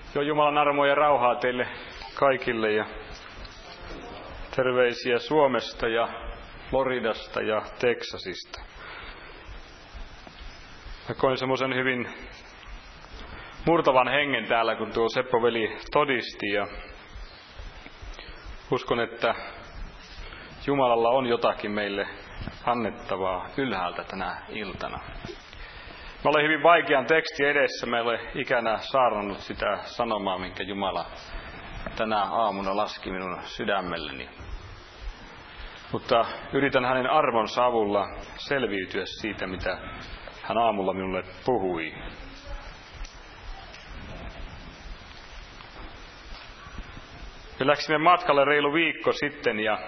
Joo, Jumalan armoa ja rauhaa teille kaikille ja terveisiä Suomesta ja Floridasta ja Teksasista. Mä koin semmoisen hyvin murtavan hengen täällä, kun tuo Seppo-veli todisti, ja uskon, että Jumalalla on jotakin meille annettavaa ylhäältä tänä iltana. Mä olen hyvin vaikean tekstin edessä. Mä en ole ikänä saarnannut sitä sanomaa, minkä Jumala tänä aamuna laski minun sydämelleni. Mutta yritän hänen arvonsa avulla selviytyä siitä, mitä hän aamulla minulle puhui. Me läksimme matkalle reilu viikko sitten ja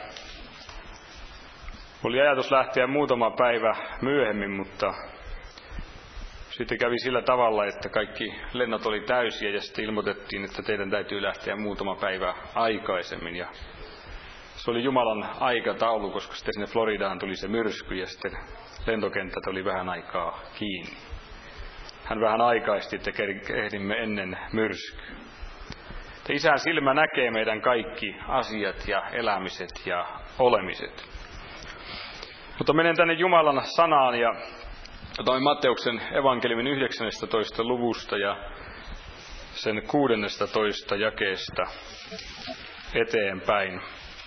oli ajatus lähteä muutama päivä myöhemmin, mutta sitten kävi sillä tavalla, että kaikki lennot oli täysiä ja sitten ilmoitettiin, että teidän täytyy lähteä muutama päivä aikaisemmin. Ja se oli Jumalan aikataulu, koska sitten sinne Floridaan tuli se myrsky ja sitten lentokentät oli vähän aikaa kiinni. Hän vähän aikaisti, että ehdimme ennen myrskyä. Isän silmä näkee meidän kaikki asiat ja elämiset ja olemiset. Mutta menen tänne Jumalan sanaan ja otamme Matteuksen evankeliumin 19. luvusta ja sen 16. jakeesta eteenpäin.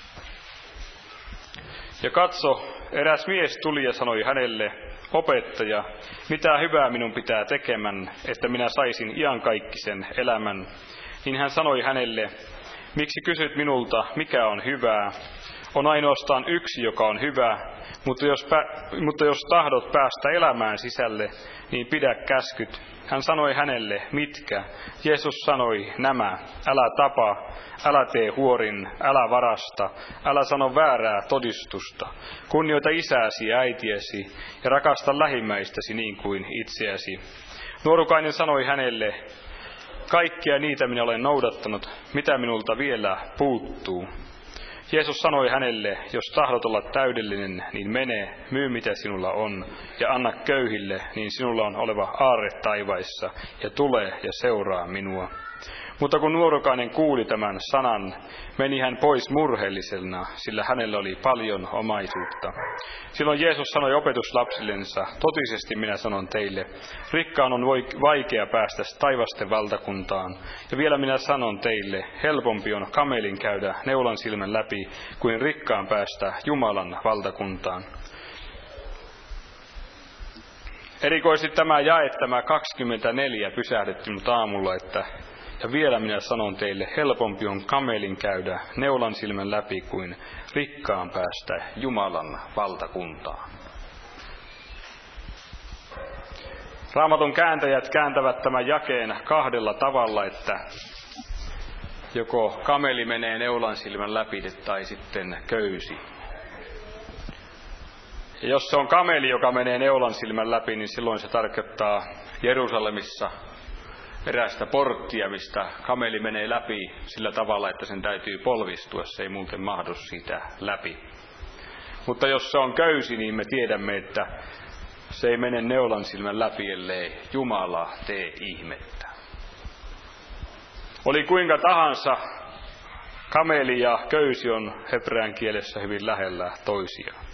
Ja katso, eräs mies tuli ja sanoi hänelle, opettaja, mitä hyvää minun pitää tekemään, että minä saisin iankaikkisen elämän. Niin hän sanoi hänelle, miksi kysyt minulta, mikä on hyvää? On ainoastaan yksi, joka on hyvä, mutta jos tahdot päästä elämään sisälle, niin pidä käskyt. Hän sanoi hänelle, mitkä? Jeesus sanoi nämä, älä tapa, älä tee huorin, älä varasta, älä sano väärää todistusta. Kunnioita isääsi ja äitiäsi ja rakasta lähimmäistäsi niin kuin itseäsi. Nuorukainen sanoi hänelle, kaikkia niitä minä olen noudattanut, mitä minulta vielä puuttuu. Jeesus sanoi hänelle, jos tahdot olla täydellinen, niin mene, myy mitä sinulla on, ja anna köyhille, niin sinulla on oleva aarre taivaissa, ja tule ja seuraa minua. Mutta kun nuorukainen kuuli tämän sanan, meni hän pois murheellisena, sillä hänellä oli paljon omaisuutta. Silloin Jeesus sanoi opetuslapsillensa, totisesti minä sanon teille, rikkaan on vaikea päästä taivasten valtakuntaan. Ja vielä minä sanon teille, helpompi on kamelin käydä neulan silmän läpi, kuin rikkaan päästä Jumalan valtakuntaan. Erikoisesti tämä jae, tämä 24 pysähdetti minut aamulla, että ja vielä minä sanon teille, helpompi on kamelin käydä neulan silmän läpi kuin rikkaan päästä Jumalan valtakuntaan. Raamatun kääntäjät kääntävät tämän jakeen kahdella tavalla, että joko kameli menee neulan silmän läpi tai sitten köysi. Ja jos se on kameli, joka menee neulan silmän läpi, niin silloin se tarkoittaa Jerusalemissa erästä porttia, mistä kameli menee läpi sillä tavalla, että sen täytyy polvistua, se ei muuten mahdu siitä läpi. Mutta jos se on köysi, niin me tiedämme, että se ei mene neulan silmän läpi, ellei Jumala tee ihmettä. Oli kuinka tahansa, kameli ja köysi on hebrean kielessä hyvin lähellä toisiaan.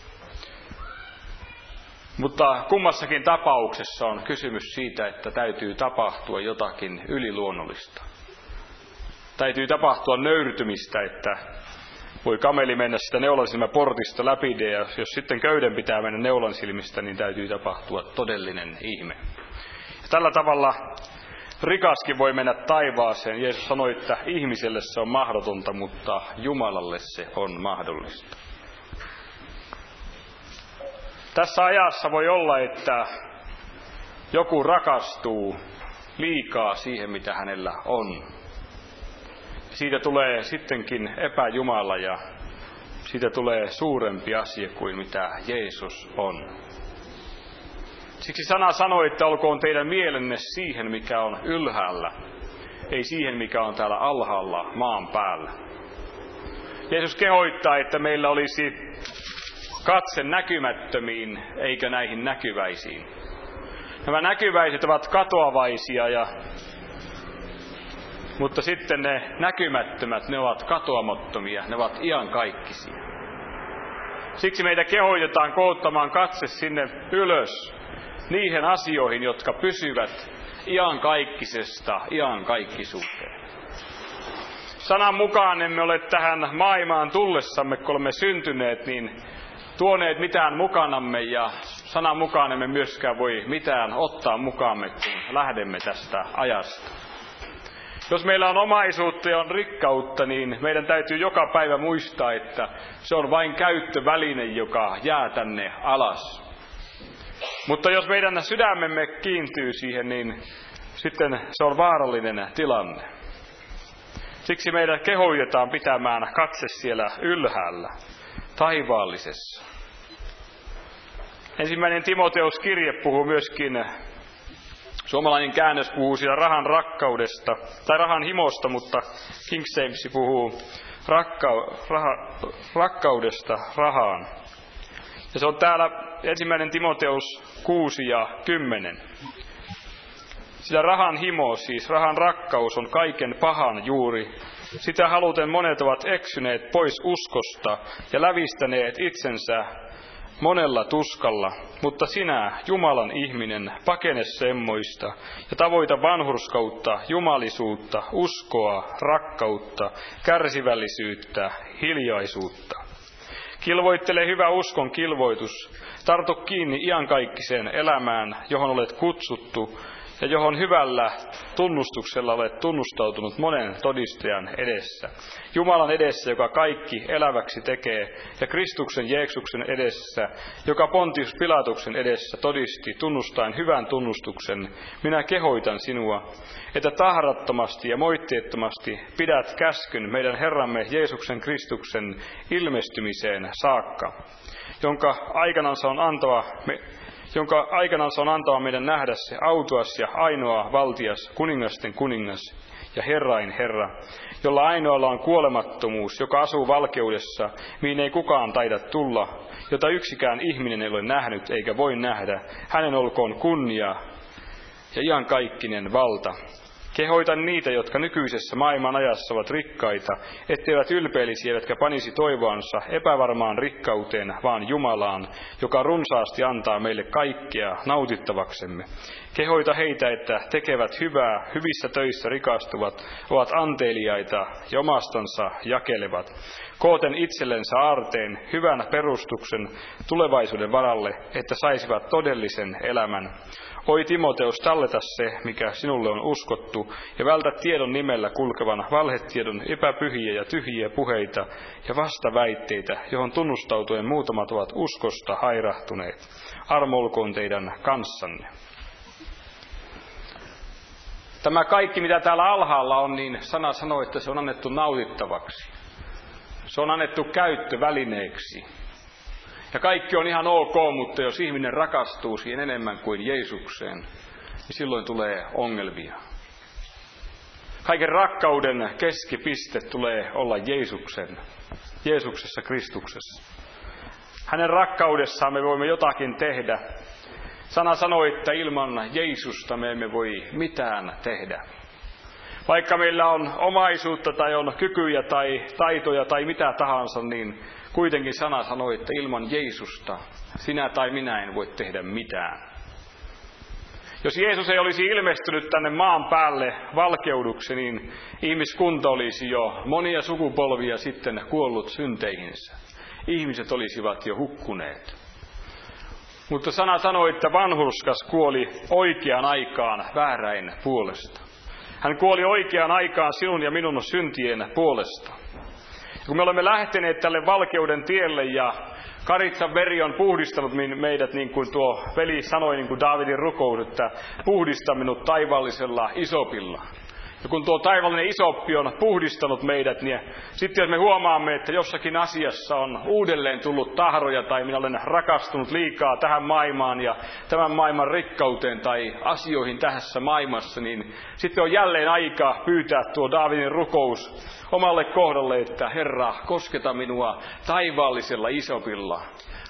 Mutta kummassakin tapauksessa on kysymys siitä, että täytyy tapahtua jotakin yliluonnollista. Täytyy tapahtua nöyrtymistä, että voi kameli mennä sitä neulansilmäportista läpi, ja jos sitten köyden pitää mennä neulansilmistä, niin täytyy tapahtua todellinen ihme. Ja tällä tavalla rikaskin voi mennä taivaaseen. Jeesus sanoi, että ihmiselle se on mahdotonta, mutta Jumalalle se on mahdollista. Tässä ajassa voi olla, että joku rakastuu liikaa siihen, mitä hänellä on. Siitä tulee sittenkin epäjumala ja siitä tulee suurempi asia kuin mitä Jeesus on. Siksi sana sanoi, että olkoon teidän mielenne siihen, mikä on ylhäällä, ei siihen, mikä on täällä alhaalla maan päällä. Jeesus kehoittaa, että meillä olisi katse näkymättömiin eikä näihin näkyväisiin. Nämä näkyväiset ovat katoavaisia ja Mutta sitten ne näkymättömät, ne ovat katoamattomia, ne ovat iankaikkisia. Siksi meitä kehoitetaan koottamaan katse sinne ylös niihin asioihin, jotka pysyvät iankaikkisesta iankaikkisuuteen. Sanan mukaan emme ole tähän maailmaan tullessamme, kun olemme syntyneet, niin tuoneet mitään mukanamme, ja sanan mukaan emme myöskään voi mitään ottaa mukaamme, kun lähdemme tästä ajasta. Jos meillä on omaisuutta ja on rikkautta, niin meidän täytyy joka päivä muistaa, että se on vain käyttöväline, joka jää tänne alas. Mutta jos meidän sydämemme kiintyy siihen, niin sitten se on vaarallinen tilanne. Siksi meidän kehoitetaan pitämään katse siellä ylhäällä, taivaallisessa. 1. Timoteus-kirje puhuu myöskin, suomalainen käännös puhuu siellä rahan rakkaudesta, tai rahan himosta, mutta King James puhuu rakkaudesta rahaan. Ja se on täällä 1. Timoteus 6 ja 10. Sillä rahan himo, siis rahan rakkaus, on kaiken pahan juuri. Sitä haluten monet ovat eksyneet pois uskosta ja lävistäneet itsensä monella tuskalla. Mutta sinä, Jumalan ihminen, pakene semmoista ja tavoita vanhurskautta, jumalisuutta, uskoa, rakkautta, kärsivällisyyttä, hiljaisuutta. Kilvoittele hyvä uskon kilvoitus. Tartu kiinni iankaikkiseen elämään, johon olet kutsuttu, ja johon hyvällä tunnustuksella olet tunnustautunut monen todistajan edessä. Jumalan edessä, joka kaikki eläväksi tekee, ja Kristuksen Jeesuksen edessä, joka Pontius Pilatuksen edessä todisti tunnustaen hyvän tunnustuksen. Minä kehoitan sinua, että tahrattomasti ja moitteettomasti pidät käskyn meidän Herramme Jeesuksen Kristuksen ilmestymiseen saakka, jonka aikanansa on antava meidän nähdä se autuas ja ainoa valtias, kuningasten kuningas ja Herrain Herra, jolla ainoalla on kuolemattomuus, joka asuu valkeudessa, mihin ei kukaan taida tulla, jota yksikään ihminen ei ole nähnyt eikä voi nähdä. Hänen olkoon kunnia ja iankaikkinen valta. Kehoitan niitä, jotka nykyisessä maailman ajassa ovat rikkaita, etteivät ylpeilisi eivätkä panisi toivoansa epävarmaan rikkauteen, vaan Jumalaan, joka runsaasti antaa meille kaikkea nautittavaksemme. Kehoita heitä, että tekevät hyvää, hyvissä töissä rikastuvat, ovat anteliaita ja omastansa jakelevat. Kooten itsellensä aarteen, hyvän perustuksen tulevaisuuden varalle, että saisivat todellisen elämän. Oi Timoteus, talleta se, mikä sinulle on uskottu, ja vältä tiedon nimellä kulkevan valhetiedon epäpyhiä ja tyhjiä puheita ja vastaväitteitä, johon tunnustautuen muutamat ovat uskosta hairahtuneet. Armo olkoon teidän kanssanne. Tämä kaikki, mitä täällä alhaalla on, niin sana sanoo, että se on annettu nautittavaksi. Se on annettu käyttövälineeksi. Ja kaikki on ihan ok, mutta jos ihminen rakastuu siihen enemmän kuin Jeesukseen, niin silloin tulee ongelmia. Kaiken rakkauden keskipiste tulee olla Jeesuksessa Kristuksessa. Hänen rakkaudessaan me voimme jotakin tehdä. Sana sanoo, että ilman Jeesusta me emme voi mitään tehdä. Vaikka meillä on omaisuutta tai on kykyjä tai taitoja tai mitä tahansa, niin kuitenkin sana sanoo, että ilman Jeesusta sinä tai minä en voi tehdä mitään. Jos Jeesus ei olisi ilmestynyt tänne maan päälle valkeuduksi, niin ihmiskunta olisi jo monia sukupolvia sitten kuollut synteihinsä. Ihmiset olisivat jo hukkuneet. Mutta sana sanoi, että vanhurskas kuoli oikeaan aikaan vääräin puolesta. Hän kuoli oikeaan aikaan sinun ja minun syntien puolesta. Ja kun me olemme lähteneet tälle valkeuden tielle ja Karitsan veri on puhdistanut meidät, niin kuin tuo veli sanoi, niin kuin Daavidin rukous, että puhdista minut taivaallisella isopilla. Ja kun tuo taivaallinen isoppi on puhdistanut meidät, niin sitten jos me huomaamme, että jossakin asiassa on uudelleen tullut tahroja tai minä olen rakastunut liikaa tähän maailmaan ja tämän maailman rikkauteen tai asioihin tässä maailmassa, niin sitten on jälleen aika pyytää tuo Daavidin rukous omalle kohdalle, että Herra, kosketa minua taivaallisella isopilla.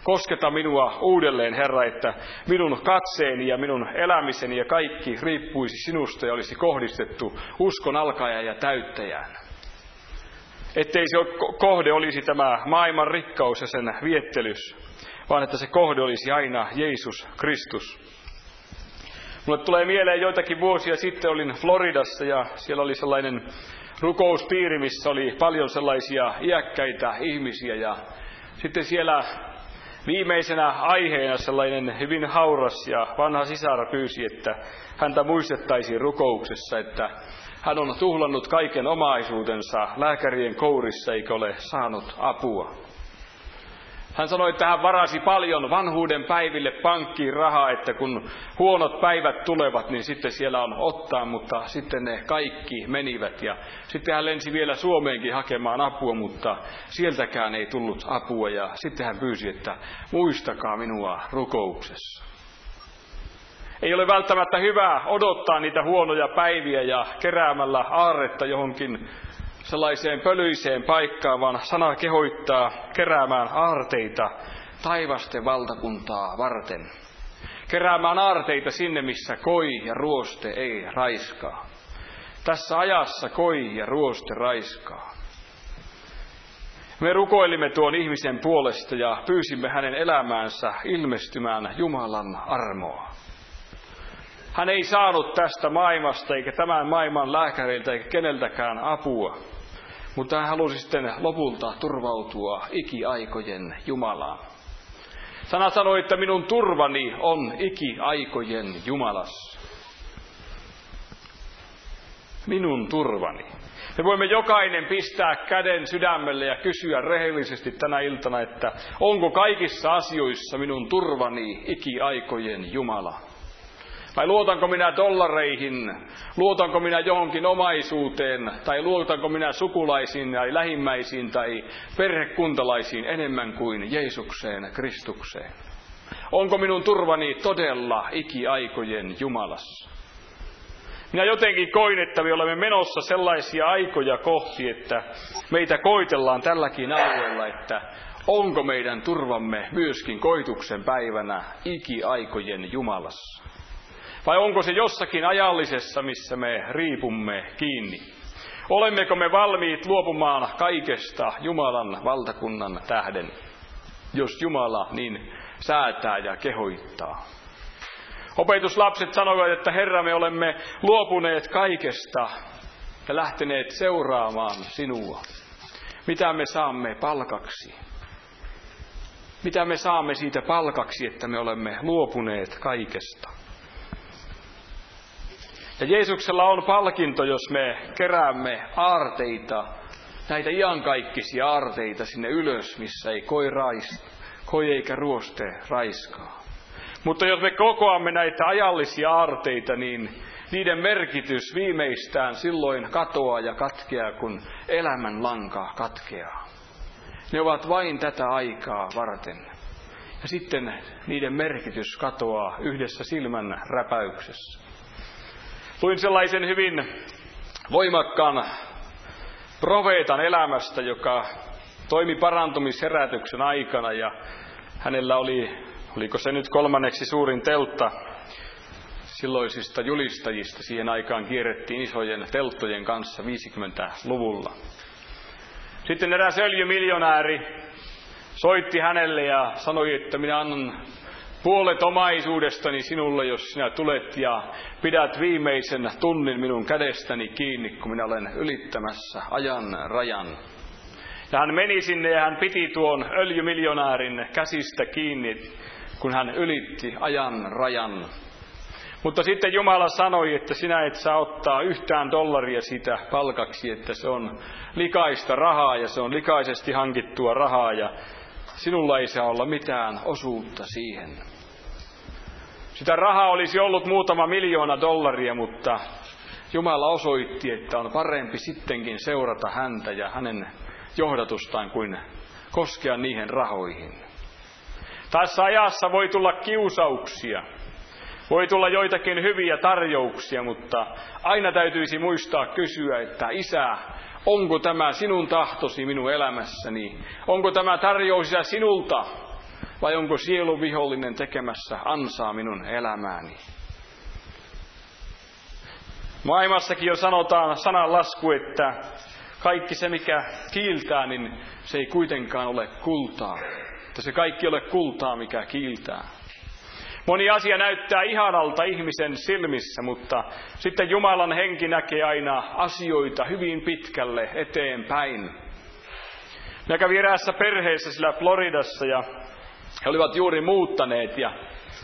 Kosketa minua uudelleen, Herra, että minun katseeni ja minun elämiseni ja kaikki riippuisi sinusta ja olisi kohdistettu uskon alkajan ja täyttäjään. Ettei se kohde olisi tämä maailman rikkaus ja sen viettelys, vaan että se kohde olisi aina Jeesus Kristus. Mulle tulee mieleen joitakin vuosia sitten, olin Floridassa ja siellä oli sellainen rukouspiiri, missä oli paljon sellaisia iäkkäitä ihmisiä. Ja sitten siellä viimeisenä aiheena sellainen hyvin hauras ja vanha sisar pyysi, että häntä muistettaisiin rukouksessa, että hän on tuhlannut kaiken omaisuutensa lääkärien kourissa eikä ole saanut apua. Hän sanoi, että hän varasi paljon vanhuuden päiville pankkiin rahaa, että kun huonot päivät tulevat, niin sitten siellä on ottaa, mutta sitten ne kaikki menivät. Ja sitten hän lensi vielä Suomeenkin hakemaan apua, mutta sieltäkään ei tullut apua. Ja sitten hän pyysi, että muistakaa minua rukouksessa. Ei ole välttämättä hyvä odottaa niitä huonoja päiviä ja keräämällä aarretta johonkin sellaiseen pölyiseen paikkaan, vaan sana kehoittaa keräämään aarteita taivasten valtakuntaa varten. Keräämään aarteita sinne, missä koi ja ruoste ei raiskaa. Tässä ajassa koi ja ruoste raiskaa. Me rukoilimme tuon ihmisen puolesta ja pyysimme hänen elämäänsä ilmestymään Jumalan armoa. Hän ei saanut tästä maailmasta eikä tämän maailman lääkäreiltä eikä keneltäkään apua, mutta hän halusi sitten lopulta turvautua ikiaikojen Jumalaan. Sana sanoi, että minun turvani on ikiaikojen Jumalassa. Minun turvani. Me voimme jokainen pistää käden sydämelle ja kysyä rehellisesti tänä iltana, että onko kaikissa asioissa minun turvani ikiaikojen Jumala? Vai luotanko minä dollareihin, luotanko minä johonkin omaisuuteen, tai luotanko minä sukulaisiin tai lähimmäisiin tai perhekuntalaisiin enemmän kuin Jeesukseen, Kristukseen? Onko minun turvani todella ikiaikojen Jumalassa? Minä jotenkin koin, että me olemme menossa sellaisia aikoja kohti, että meitä koitellaan tälläkin alueella, että onko meidän turvamme myöskin koituksen päivänä ikiaikojen Jumalassa? Vai onko se jossakin ajallisessa, missä me riipumme kiinni? Olemmeko me valmiit luopumaan kaikesta Jumalan valtakunnan tähden, jos Jumala niin säätää ja kehoittaa? Opetuslapset sanoivat, että Herra, me olemme luopuneet kaikesta ja lähteneet seuraamaan sinua. Mitä me saamme palkaksi? Mitä me saamme siitä palkaksi, että me olemme luopuneet kaikesta? Ja Jeesuksella on palkinto, jos me keräämme aarteita, näitä iankaikkisia aarteita sinne ylös, missä ei koi eikä ruoste raiskaa. Mutta jos me kokoamme näitä ajallisia aarteita, niin niiden merkitys viimeistään silloin katoaa ja katkeaa, kun elämän lanka katkeaa. Ne ovat vain tätä aikaa varten. Ja sitten niiden merkitys katoaa yhdessä silmän räpäyksessä. Luin sellaisen hyvin voimakkaan profeetan elämästä, joka toimi parantumisherätyksen aikana ja hänellä oliko se nyt 3. suurin teltta silloisista julistajista. Siihen aikaan kierrettiin isojen telttojen kanssa 50-luvulla. Sitten eräs öljymiljonääri soitti hänelle ja sanoi, että minä annan puolet omaisuudestani sinulle, jos sinä tulet ja pidät viimeisen tunnin minun kädestäni kiinni, kun minä olen ylittämässä ajan rajan. Ja hän meni sinne ja hän piti tuon öljymiljonäärin käsistä kiinni, kun hän ylitti ajan rajan. Mutta sitten Jumala sanoi, että sinä et saa ottaa yhtään dollaria siitä palkaksi, että se on likaista rahaa ja se on likaisesti hankittua rahaa ja sinulla ei saa olla mitään osuutta siihen. Sitä rahaa olisi ollut muutama miljoona dollaria, mutta Jumala osoitti, että on parempi sittenkin seurata häntä ja hänen johdatustaan kuin koskea niihin rahoihin. Tässä ajassa voi tulla kiusauksia, voi tulla joitakin hyviä tarjouksia, mutta aina täytyisi muistaa kysyä, että Isä, onko tämä sinun tahtosi minun elämässäni? Onko tämä tarjous sinulta? vai onko sieluvihollinen tekemässä ansaa minun elämääni? Maailmassakin jo sanotaan sananlasku, että kaikki se mikä kiiltää, niin se ei kuitenkaan ole kultaa. Että se kaikki ole kultaa mikä kiiltää. Moni asia näyttää ihanalta ihmisen silmissä, mutta sitten Jumalan henki näkee aina asioita hyvin pitkälle eteenpäin. Minä kävin eräässä perheessä sillä Floridassa ja he olivat juuri muuttaneet ja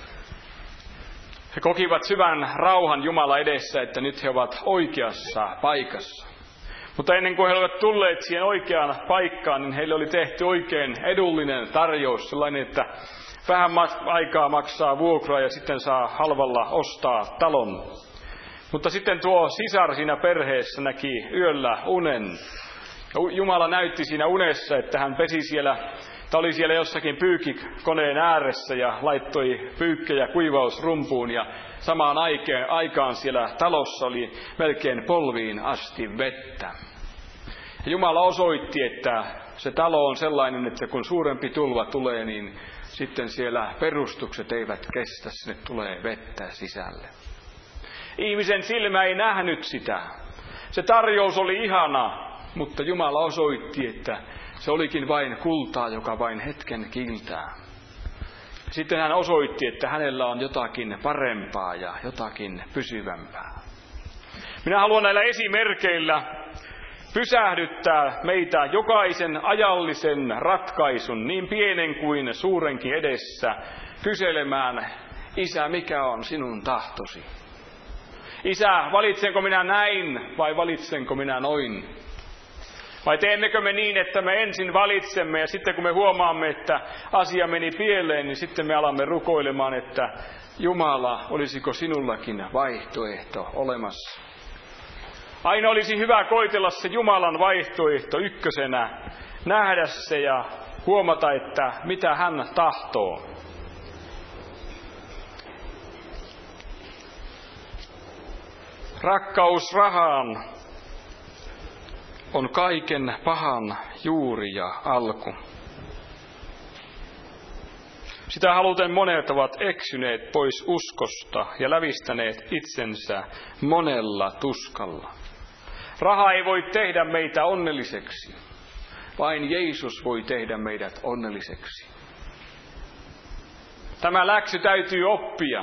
he kokivat syvän rauhan Jumala edessä, että nyt he ovat oikeassa paikassa. Mutta ennen kuin he olivat tulleet siihen oikeaan paikkaan, niin heille oli tehty oikein edullinen tarjous, sellainen, että vähän aikaa maksaa vuokraa ja sitten saa halvalla ostaa talon. Mutta sitten tuo sisar siinä perheessä näki yöllä unen. Jumala näytti siinä unessa, että hän oli siellä jossakin pyykkikoneen ääressä ja laittoi pyykkejä kuivausrumpuun ja samaan aikaan siellä talossa oli melkein polviin asti vettä. Ja Jumala osoitti, että se talo on sellainen, että kun suurempi tulva tulee, niin sitten siellä perustukset eivät kestä, sinne tulee vettä sisälle. Ihmisen silmä ei nähnyt sitä. Se tarjous oli ihana, mutta Jumala osoitti, että se olikin vain kultaa, joka vain hetken kiiltää. Sitten hän osoitti, että hänellä on jotakin parempaa ja jotakin pysyvämpää. Minä haluan näillä esimerkeillä pysähdyttää meitä jokaisen ajallisen ratkaisun, niin pienen kuin suurenkin edessä, kyselemään, Isä, mikä on sinun tahtosi? Isä, valitsenko minä näin vai valitsenko minä noin? Vai teemmekö me niin, että me ensin valitsemme ja sitten kun me huomaamme, että asia meni pieleen, niin sitten me alamme rukoilemaan, että Jumala, olisiko sinullakin vaihtoehto olemassa? Aina olisi hyvä koitella se Jumalan vaihtoehto ykkösenä, nähdä se ja huomata, että mitä hän tahtoo. Rakkaus rahaan on kaiken pahan juuri ja alku. Sitä haluten monet ovat eksyneet pois uskosta ja lävistäneet itsensä monella tuskalla. Raha ei voi tehdä meitä onnelliseksi. Vain Jeesus voi tehdä meidät onnelliseksi. Tämä läksy täytyy oppia.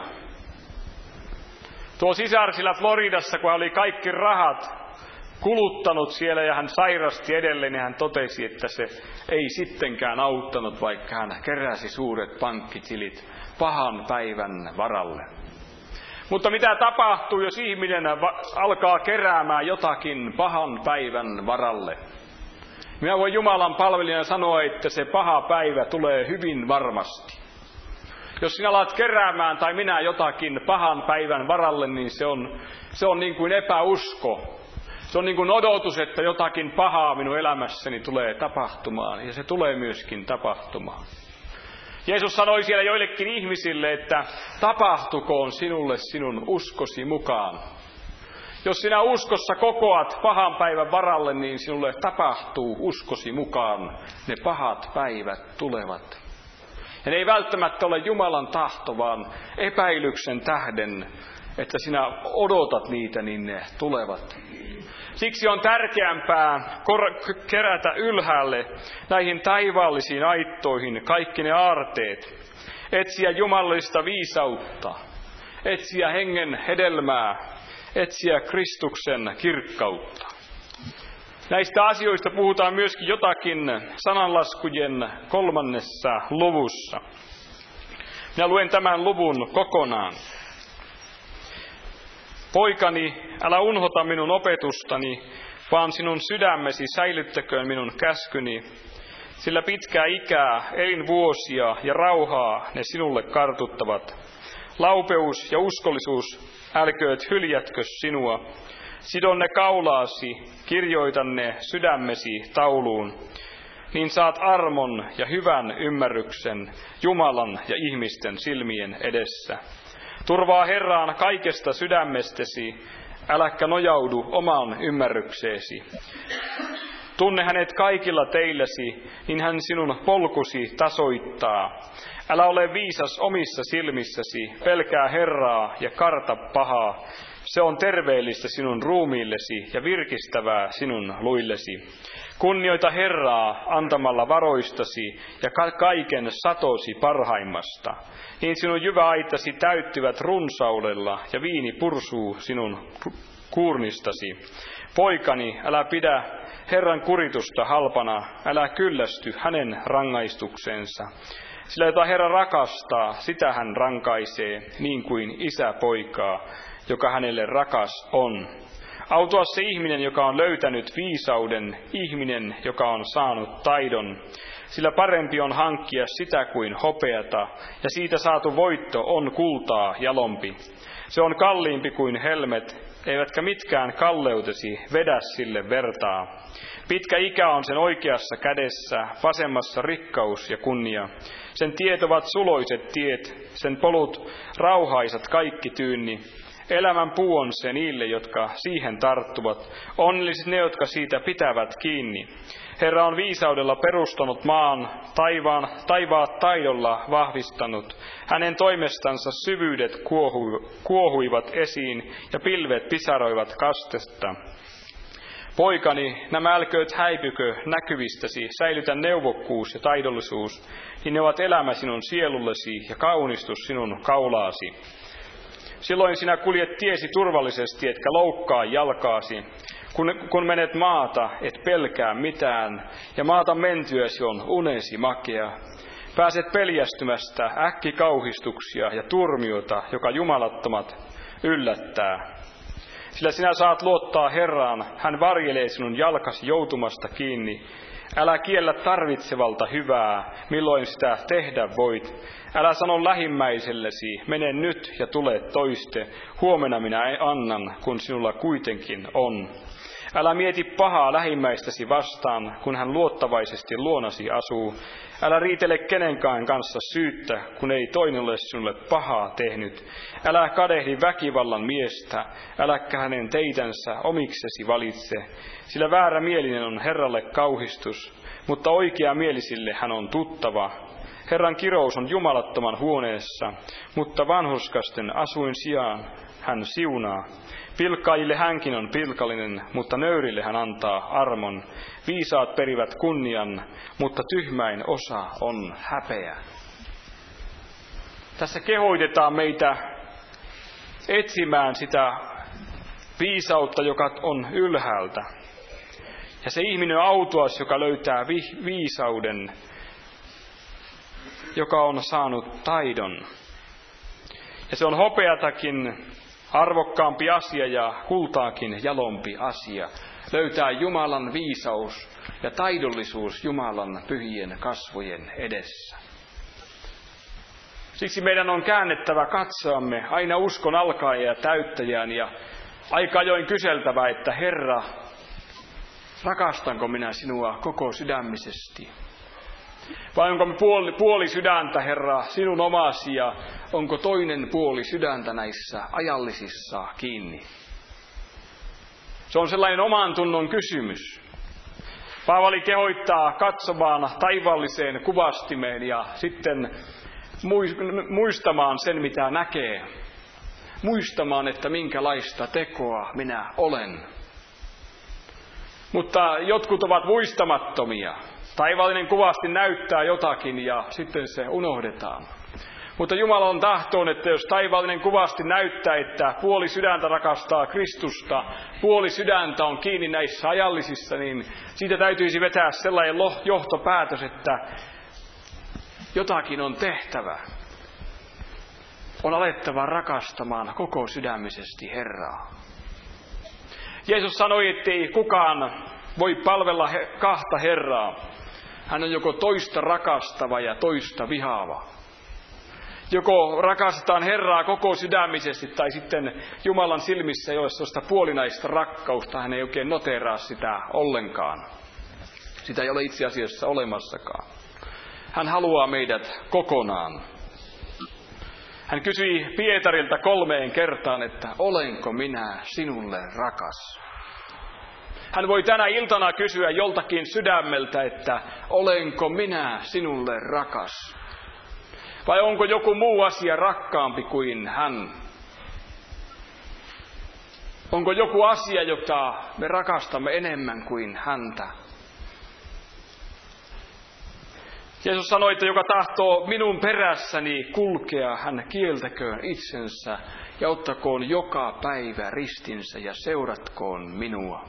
Tuo sisar sillä Floridassa, kun hän oli kaikki rahat kuluttanut siellä ja hän sairasti edelleen, niin hän totesi, että se ei sittenkään auttanut, vaikka hän keräsi suuret pankkitilit pahan päivän varalle. Mutta mitä tapahtuu, jos ihminen alkaa keräämään jotakin pahan päivän varalle? Minä voin Jumalan palvelijana sanoa, että se paha päivä tulee hyvin varmasti. Jos sinä alat keräämään tai minä jotakin pahan päivän varalle, niin se on niin kuin epäusko. Se on niin kuin odotus, että jotakin pahaa minun elämässäni tulee tapahtumaan, ja se tulee myöskin tapahtumaan. Jeesus sanoi siellä joillekin ihmisille, että tapahtukoon sinulle sinun uskosi mukaan. Jos sinä uskossa kokoat pahan päivän varalle, niin sinulle tapahtuu uskosi mukaan. Ne pahat päivät tulevat. Ja ne ei välttämättä ole Jumalan tahto, vaan epäilyksen tähden, että sinä odotat niitä, niin ne tulevat. Siksi on tärkeämpää kerätä ylhäälle näihin taivaallisiin aittoihin kaikki ne aarteet, etsiä jumalallista viisautta, etsiä hengen hedelmää, etsiä Kristuksen kirkkautta. Näistä asioista puhutaan myöskin jotakin sananlaskujen 3. luvussa. Minä luen tämän luvun kokonaan. Poikani, älä unhota minun opetustani, vaan sinun sydämesi säilyttäköön minun käskyni, sillä pitkää ikää, elinvuosia ja rauhaa ne sinulle kartuttavat. Laupeus ja uskollisuus älkööt hyljätkö sinua. Sidon ne kaulaasi, kirjoitan ne sydämesi tauluun, niin saat armon ja hyvän ymmärryksen Jumalan ja ihmisten silmien edessä. Turvaa Herraan kaikesta sydämestäsi, äläkä nojaudu omaan ymmärrykseesi. Tunne hänet kaikilla teilläsi, niin hän sinun polkusi tasoittaa. Älä ole viisas omissa silmissäsi, pelkää Herraa ja karta pahaa. Se on terveellistä sinun ruumiillesi ja virkistävää sinun luillesi. Kunnioita Herraa antamalla varoistasi ja kaiken satosi parhaimmasta. Niin sinun jyväaitasi täyttyvät runsaudella ja viini pursuu sinun kuurnistasi. Poikani, älä pidä Herran kuritusta halpana, älä kyllästy hänen rangaistuksensa. Sillä jota Herra rakastaa, sitä hän rankaisee, niin kuin isä poikaa, joka hänelle rakas on. Autua se ihminen, joka on löytänyt viisauden, ihminen, joka on saanut taidon. Sillä parempi on hankkia sitä kuin hopeata, ja siitä saatu voitto on kultaa jalompi. Se on kalliimpi kuin helmet, eivätkä mitkään kalleutesi vedä sille vertaa. Pitkä ikä on sen oikeassa kädessä, vasemmassa rikkaus ja kunnia. Sen tiet ovat suloiset tiet, sen polut rauhaisat kaikki tyynni. Elämän puu on se niille, jotka siihen tarttuvat, onnelliset ne, jotka siitä pitävät kiinni. Herra on viisaudella perustanut maan, taivaat taidolla vahvistanut. Hänen toimestansa syvyydet kuohuivat esiin ja pilvet pisaroivat kastesta. Poikani, nämä älkööt häipykö näkyvistäsi, säilytä neuvokkuus ja taidollisuus, niin ne ovat elämä sinun sielullesi ja kaunistus sinun kaulaasi. Silloin sinä kuljet tiesi turvallisesti, etkä loukkaa jalkaasi. Kun menet maata, et pelkää mitään, ja maata mentyäsi on unesi makea. Pääset peljästymästä äkkikauhistuksia ja turmiota, joka jumalattomat yllättää. Sillä sinä saat luottaa Herraan, hän varjelee sinun jalkasi joutumasta kiinni. Älä kiellä tarvitsevalta hyvää, milloin sitä tehdä voit. Älä sano lähimmäisellesi, mene nyt ja tule toiste. Huomenna minä annan, kun sinulla kuitenkin on. Älä mieti pahaa lähimmäistäsi vastaan, kun hän luottavaisesti luonasi asuu. Älä riitele kenenkään kanssa syyttä, kun ei toinen ole sinulle pahaa tehnyt. Älä kadehdi väkivallan miestä, äläkä hänen teitänsä omiksesi valitse. Sillä väärämielinen on Herralle kauhistus, mutta oikeamielisille hän on tuttava. Herran kirous on jumalattoman huoneessa, mutta vanhurskasten asuin sijaan hän siunaa. Pilkkaajille hänkin on pilkallinen, mutta nöyrille hän antaa armon. Viisaat perivät kunnian, mutta tyhmäin osa on häpeä. Tässä kehoitetaan meitä etsimään sitä viisautta, joka on ylhäältä. Ja se ihminen on autuas, joka löytää viisauden, joka on saanut taidon. Ja se on hopeatakin arvokkaampi asia ja kultaakin jalompi asia. Löytää Jumalan viisaus ja taidollisuus Jumalan pyhien kasvojen edessä. Siksi meidän on käännettävä katseamme aina uskon alkaajaan ja täyttäjään ja aika ajoin kyseltävä, että Herra, rakastanko minä sinua koko sydämisesti? Vai onko puoli sydäntä, Herra, sinun omasi ja onko toinen puoli sydäntä näissä ajallisissa kiinni? Se on sellainen oman tunnon kysymys. Paavali kehoittaa katsomaan taivaalliseen kuvastimeen ja sitten muistamaan sen, mitä näkee. Muistamaan, että minkälaista tekoa minä olen. Mutta jotkut ovat muistamattomia. Taivaallinen kuvasti näyttää jotakin ja sitten se unohdetaan. Mutta Jumala on tahtoon, että jos taivaallinen kuvasti näyttää, että puoli sydäntä rakastaa Kristusta, puoli sydäntä on kiinni näissä ajallisissa, niin siitä täytyisi vetää sellainen johtopäätös, että jotakin on tehtävä. On alettava rakastamaan koko sydämisesti Herraa. Jeesus sanoi, ettei kukaan voi palvella kahta Herraa. Hän on joko toista rakastava ja toista vihaava. Joko rakastetaan Herraa koko sydämisesti tai sitten Jumalan silmissä ei ole sellaista puolinaista rakkausta. Hän ei oikein noteeraa sitä ollenkaan. Sitä ei ole itse asiassa olemassakaan. Hän haluaa meidät kokonaan. Hän kysyi Pietarilta 3 kertaan, että olenko minä sinulle rakas? Hän voi tänä iltana kysyä joltakin sydämeltä, että olenko minä sinulle rakas? Vai onko joku muu asia rakkaampi kuin hän? Onko joku asia, jota me rakastamme enemmän kuin häntä? Jeesus sanoi, että joka tahtoo minun perässäni kulkea, hän kieltäköön itsensä ja ottakoon joka päivä ristinsä ja seuratkoon minua.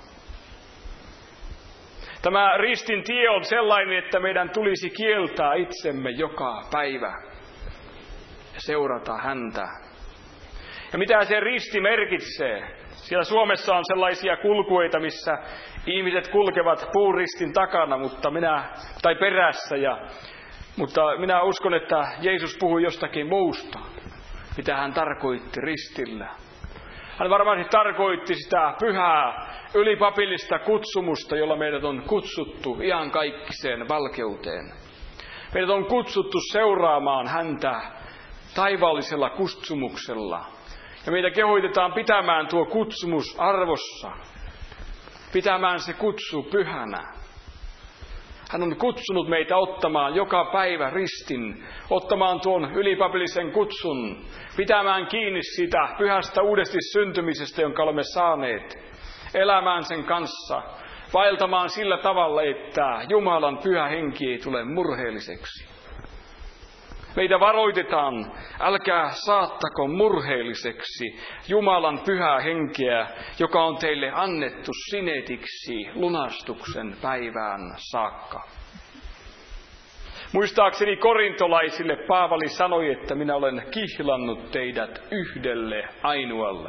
Tämä ristin tie on sellainen, että meidän tulisi kieltää itsemme joka päivä ja seurata häntä. Ja mitä se risti merkitsee? Siellä Suomessa on sellaisia kulkueita, missä ihmiset kulkevat puuristin takana, tai perässä. Mutta minä uskon, että Jeesus puhui jostakin muusta, mitä hän tarkoitti ristillä. Hän varmasti tarkoitti sitä pyhää, ylipapillista kutsumusta, jolla meidät on kutsuttu iankaikkiseen valkeuteen. Meidät on kutsuttu seuraamaan häntä taivaallisella kutsumuksella. Ja meitä kehoitetaan pitämään tuo kutsumus arvossa, pitämään se kutsu pyhänä. Hän on kutsunut meitä ottamaan joka päivä ristin, ottamaan tuon ylipapillisen kutsun, pitämään kiinni siitä pyhästä uudesti syntymisestä, jonka olemme saaneet, elämään sen kanssa, vaeltamaan sillä tavalla, että Jumalan pyhä henki ei tule murheelliseksi. Meitä varoitetaan, älkää saattako murheelliseksi Jumalan pyhää henkeä, joka on teille annettu sinetiksi lunastuksen päivään saakka. Muistaakseni korintolaisille Paavali sanoi, että minä olen kihlannut teidät yhdelle ainoalle.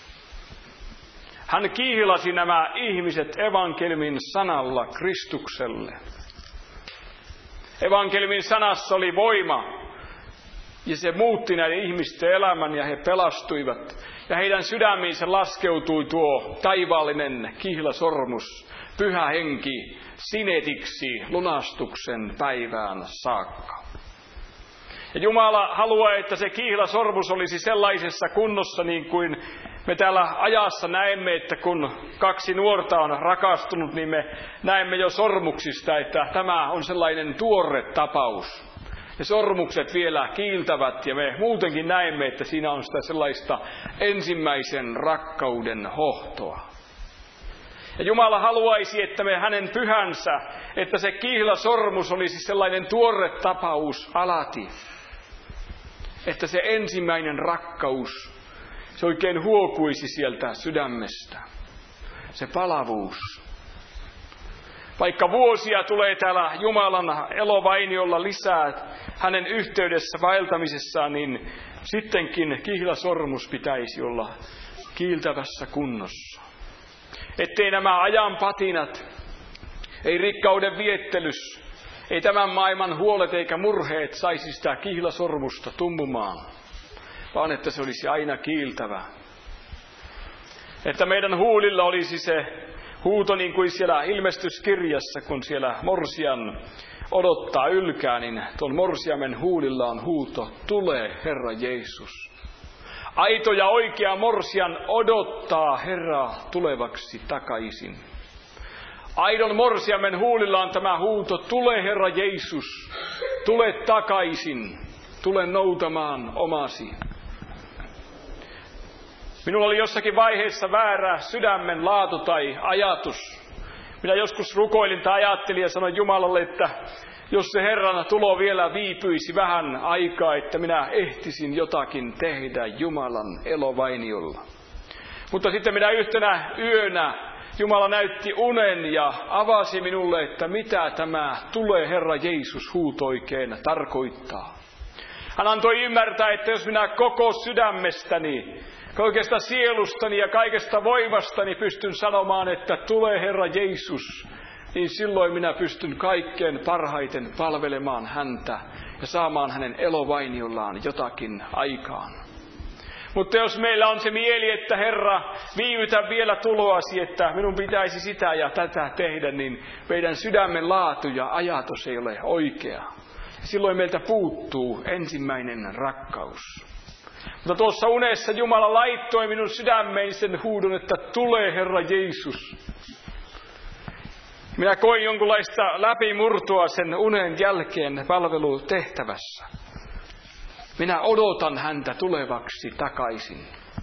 Hän kihlasi nämä ihmiset evankeliumin sanalla Kristukselle. Evankeliumin sanassa oli voima. Ja se muutti näiden ihmisten elämän ja he pelastuivat. Ja heidän sydämiinsä laskeutui tuo taivaallinen kihlasormus, pyhä henki, sinetiksi lunastuksen päivään saakka. Ja Jumala haluaa, että se kihlasormus olisi sellaisessa kunnossa niin kuin me täällä ajassa näemme, että kun kaksi nuorta on rakastunut, niin me näemme jo sormuksista, että tämä on sellainen tuore tapaus. Ja sormukset vielä kiiltävät ja me muutenkin näemme, että siinä on sitä sellaista ensimmäisen rakkauden hohtoa. Ja Jumala haluaisi, että me hänen pyhänsä, että se kihlasormus olisi sellainen tuore tapaus alati. Että se ensimmäinen rakkaus, se oikein huokuisi sieltä sydämestä. Se palavuus. Vaikka vuosia tulee täällä Jumalan elovainiolla lisää hänen yhteydessä vaeltamisessaan, niin sittenkin kihlasormus pitäisi olla kiiltävässä kunnossa. Ettei nämä ajan patinat, ei rikkauden viettelys, ei tämän maailman huolet eikä murheet saisi sitä kihlasormusta tummumaan, vaan että se olisi aina kiiltävä. Että meidän huulilla olisi se huuto niin kuin siellä ilmestyskirjassa, kun siellä morsian odottaa ylkää, niin tuon morsiamen huulilla on huuto, tule Herra Jeesus. Aito ja oikea morsian odottaa Herraa tulevaksi takaisin. Aidon morsiamen huulilla on tämä huuto, tule Herra Jeesus, tule takaisin, tule noutamaan omasi. Minulla oli jossakin vaiheessa väärä sydämen laatu tai ajatus. Minä joskus rukoilin tai ajattelin ja sanoin Jumalalle, että jos se Herran tulo vielä viipyisi vähän aikaa, että minä ehtisin jotakin tehdä Jumalan elovainiolla. Mutta sitten minä yhtenä yönä Jumala näytti unen ja avasi minulle, että mitä tämä tule Herra Jeesus huuto oikein tarkoittaa. Hän antoi ymmärtää, että jos minä koko sydämestäni, kaikesta sielustani ja kaikesta voimastani pystyn sanomaan, että tule Herra Jeesus, niin silloin minä pystyn kaikkein parhaiten palvelemaan häntä ja saamaan hänen elovainiollaan jotakin aikaan. Mutta jos meillä on se mieli, että Herra, viivytä vielä tuloasi, että minun pitäisi sitä ja tätä tehdä, niin meidän sydämen laatu ja ajatus ei ole oikea. Silloin meiltä puuttuu ensimmäinen rakkaus. Mutta tuossa unessa Jumala laittoi minun sydämeeni sen huudon, että tule Herra Jeesus. Minä koin jonkunlaista läpimurtoa sen unen jälkeen palvelutehtävässä. Minä odotan häntä tulevaksi takaisin.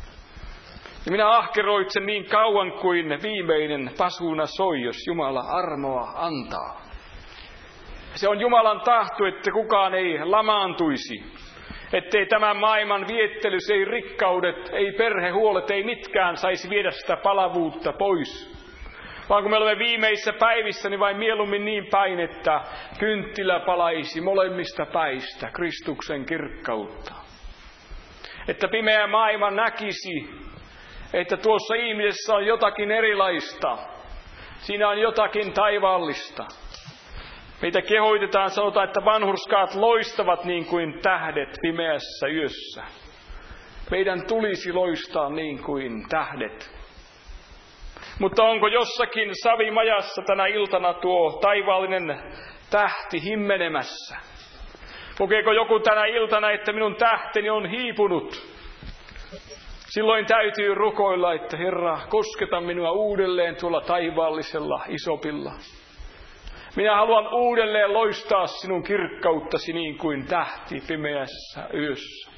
Ja minä ahkeroitsen niin kauan kuin viimeinen pasuna soi, jos Jumala armoa antaa. Se on Jumalan tahto, että kukaan ei lamaantuisi. Ettei tämän maailman viettelys, ei rikkaudet, ei perhehuolet, ei mitkään saisi viedä sitä palavuutta pois. Vaan kun me olemme viimeisissä päivissä, niin vain mieluummin niin päin, että kynttilä palaisi molemmista päistä Kristuksen kirkkautta. Että pimeä maailma näkisi, että tuossa ihmisessä on jotakin erilaista. Siinä on jotakin taivaallista. Meitä kehoitetaan, sanotaan, että vanhurskaat loistavat niin kuin tähdet pimeässä yössä. Meidän tulisi loistaa niin kuin tähdet. Mutta onko jossakin savimajassa tänä iltana tuo taivaallinen tähti himmenemässä? Kokeeko joku tänä iltana, että minun tähteni on hiipunut? Silloin täytyy rukoilla, että Herra, kosketa minua uudelleen tuolla taivaallisella isopilla. Minä haluan uudelleen loistaa sinun kirkkauttasi niin kuin tähti pimeässä yössä.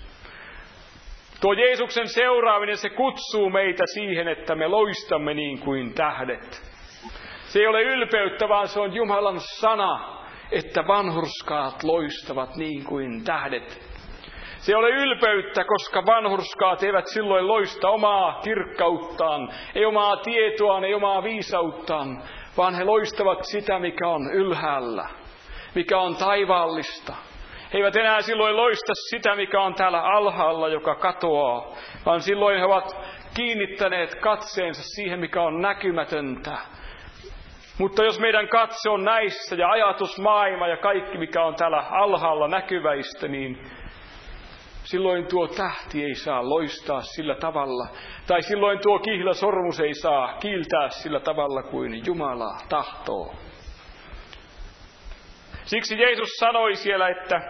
Tuo Jeesuksen seuraaminen, se kutsuu meitä siihen, että me loistamme niin kuin tähdet. Se ei ole ylpeyttä, vaan se on Jumalan sana, että vanhurskaat loistavat niin kuin tähdet. Se ei ole ylpeyttä, koska vanhurskaat eivät silloin loista omaa kirkkauttaan, ei omaa tietoaan, ei omaa viisauttaan, vaan he loistavat sitä, mikä on ylhäällä, mikä on taivaallista. He eivät enää silloin loista sitä, mikä on täällä alhaalla, joka katoaa, vaan silloin he ovat kiinnittäneet katseensa siihen, mikä on näkymätöntä. Mutta jos meidän katse on näissä ja ajatusmaailma ja kaikki, mikä on täällä alhaalla näkyväistä, niin silloin tuo tähti ei saa loistaa sillä tavalla, tai silloin tuo kihlasormus ei saa kiiltää sillä tavalla kuin Jumala tahtoo. Siksi Jeesus sanoi siellä, että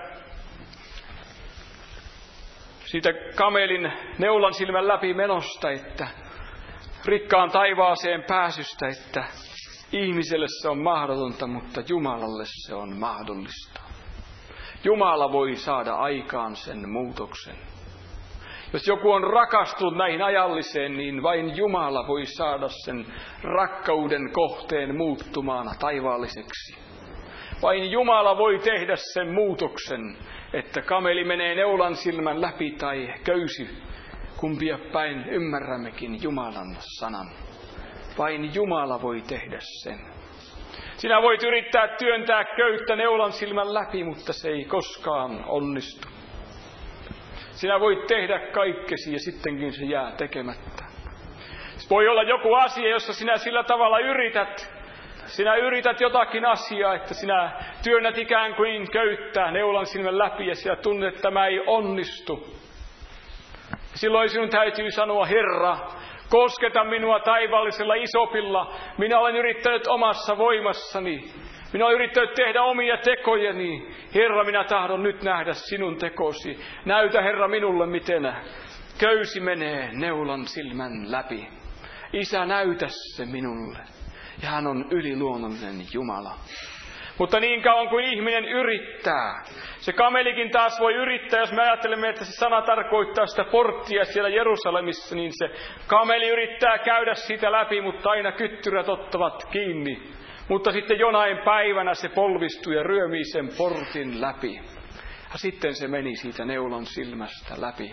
siitä kamelin neulan silmän läpi menosta, että rikkaan taivaaseen pääsystä, että ihmiselle se on mahdotonta, mutta Jumalalle se on mahdollista. Jumala voi saada aikaan sen muutoksen. Jos joku on rakastunut näihin ajalliseen, niin vain Jumala voi saada sen rakkauden kohteen muuttumaan taivaalliseksi. Vain Jumala voi tehdä sen muutoksen, että kameli menee neulan silmän läpi tai köysi, kumpia päin ymmärrämmekin Jumalan sanan. Vain Jumala voi tehdä sen. Sinä voit yrittää työntää köyttä neulan silmän läpi, mutta se ei koskaan onnistu. Sinä voit tehdä kaikkesi ja sittenkin se jää tekemättä. Se voi olla joku asia, jossa sinä sillä tavalla yrität jotakin asiaa, että sinä työnnät ikään kuin köyttää neulan silmän läpi ja sinä tunnet, että tämä ei onnistu. Silloin sinun täytyy sanoa, Herra, kosketa minua taivaallisella isopilla. Minä olen yrittänyt omassa voimassani. Minä olen yrittänyt tehdä omia tekojani. Herra, minä tahdon nyt nähdä sinun tekosi. Näytä, Herra, minulle, miten köysi menee neulan silmän läpi. Isä, näytä se minulle. Ja hän on yliluonnollinen Jumala. Mutta niin kauan kuin ihminen yrittää, se kamelikin taas voi yrittää, jos me ajattelemme, että se sana tarkoittaa sitä porttia siellä Jerusalemissa, niin se kameli yrittää käydä siitä läpi, mutta aina kyttyrät ottavat kiinni. Mutta sitten jonain päivänä se polvistuu ja ryömii sen portin läpi. Ja sitten se meni siitä neulan silmästä läpi.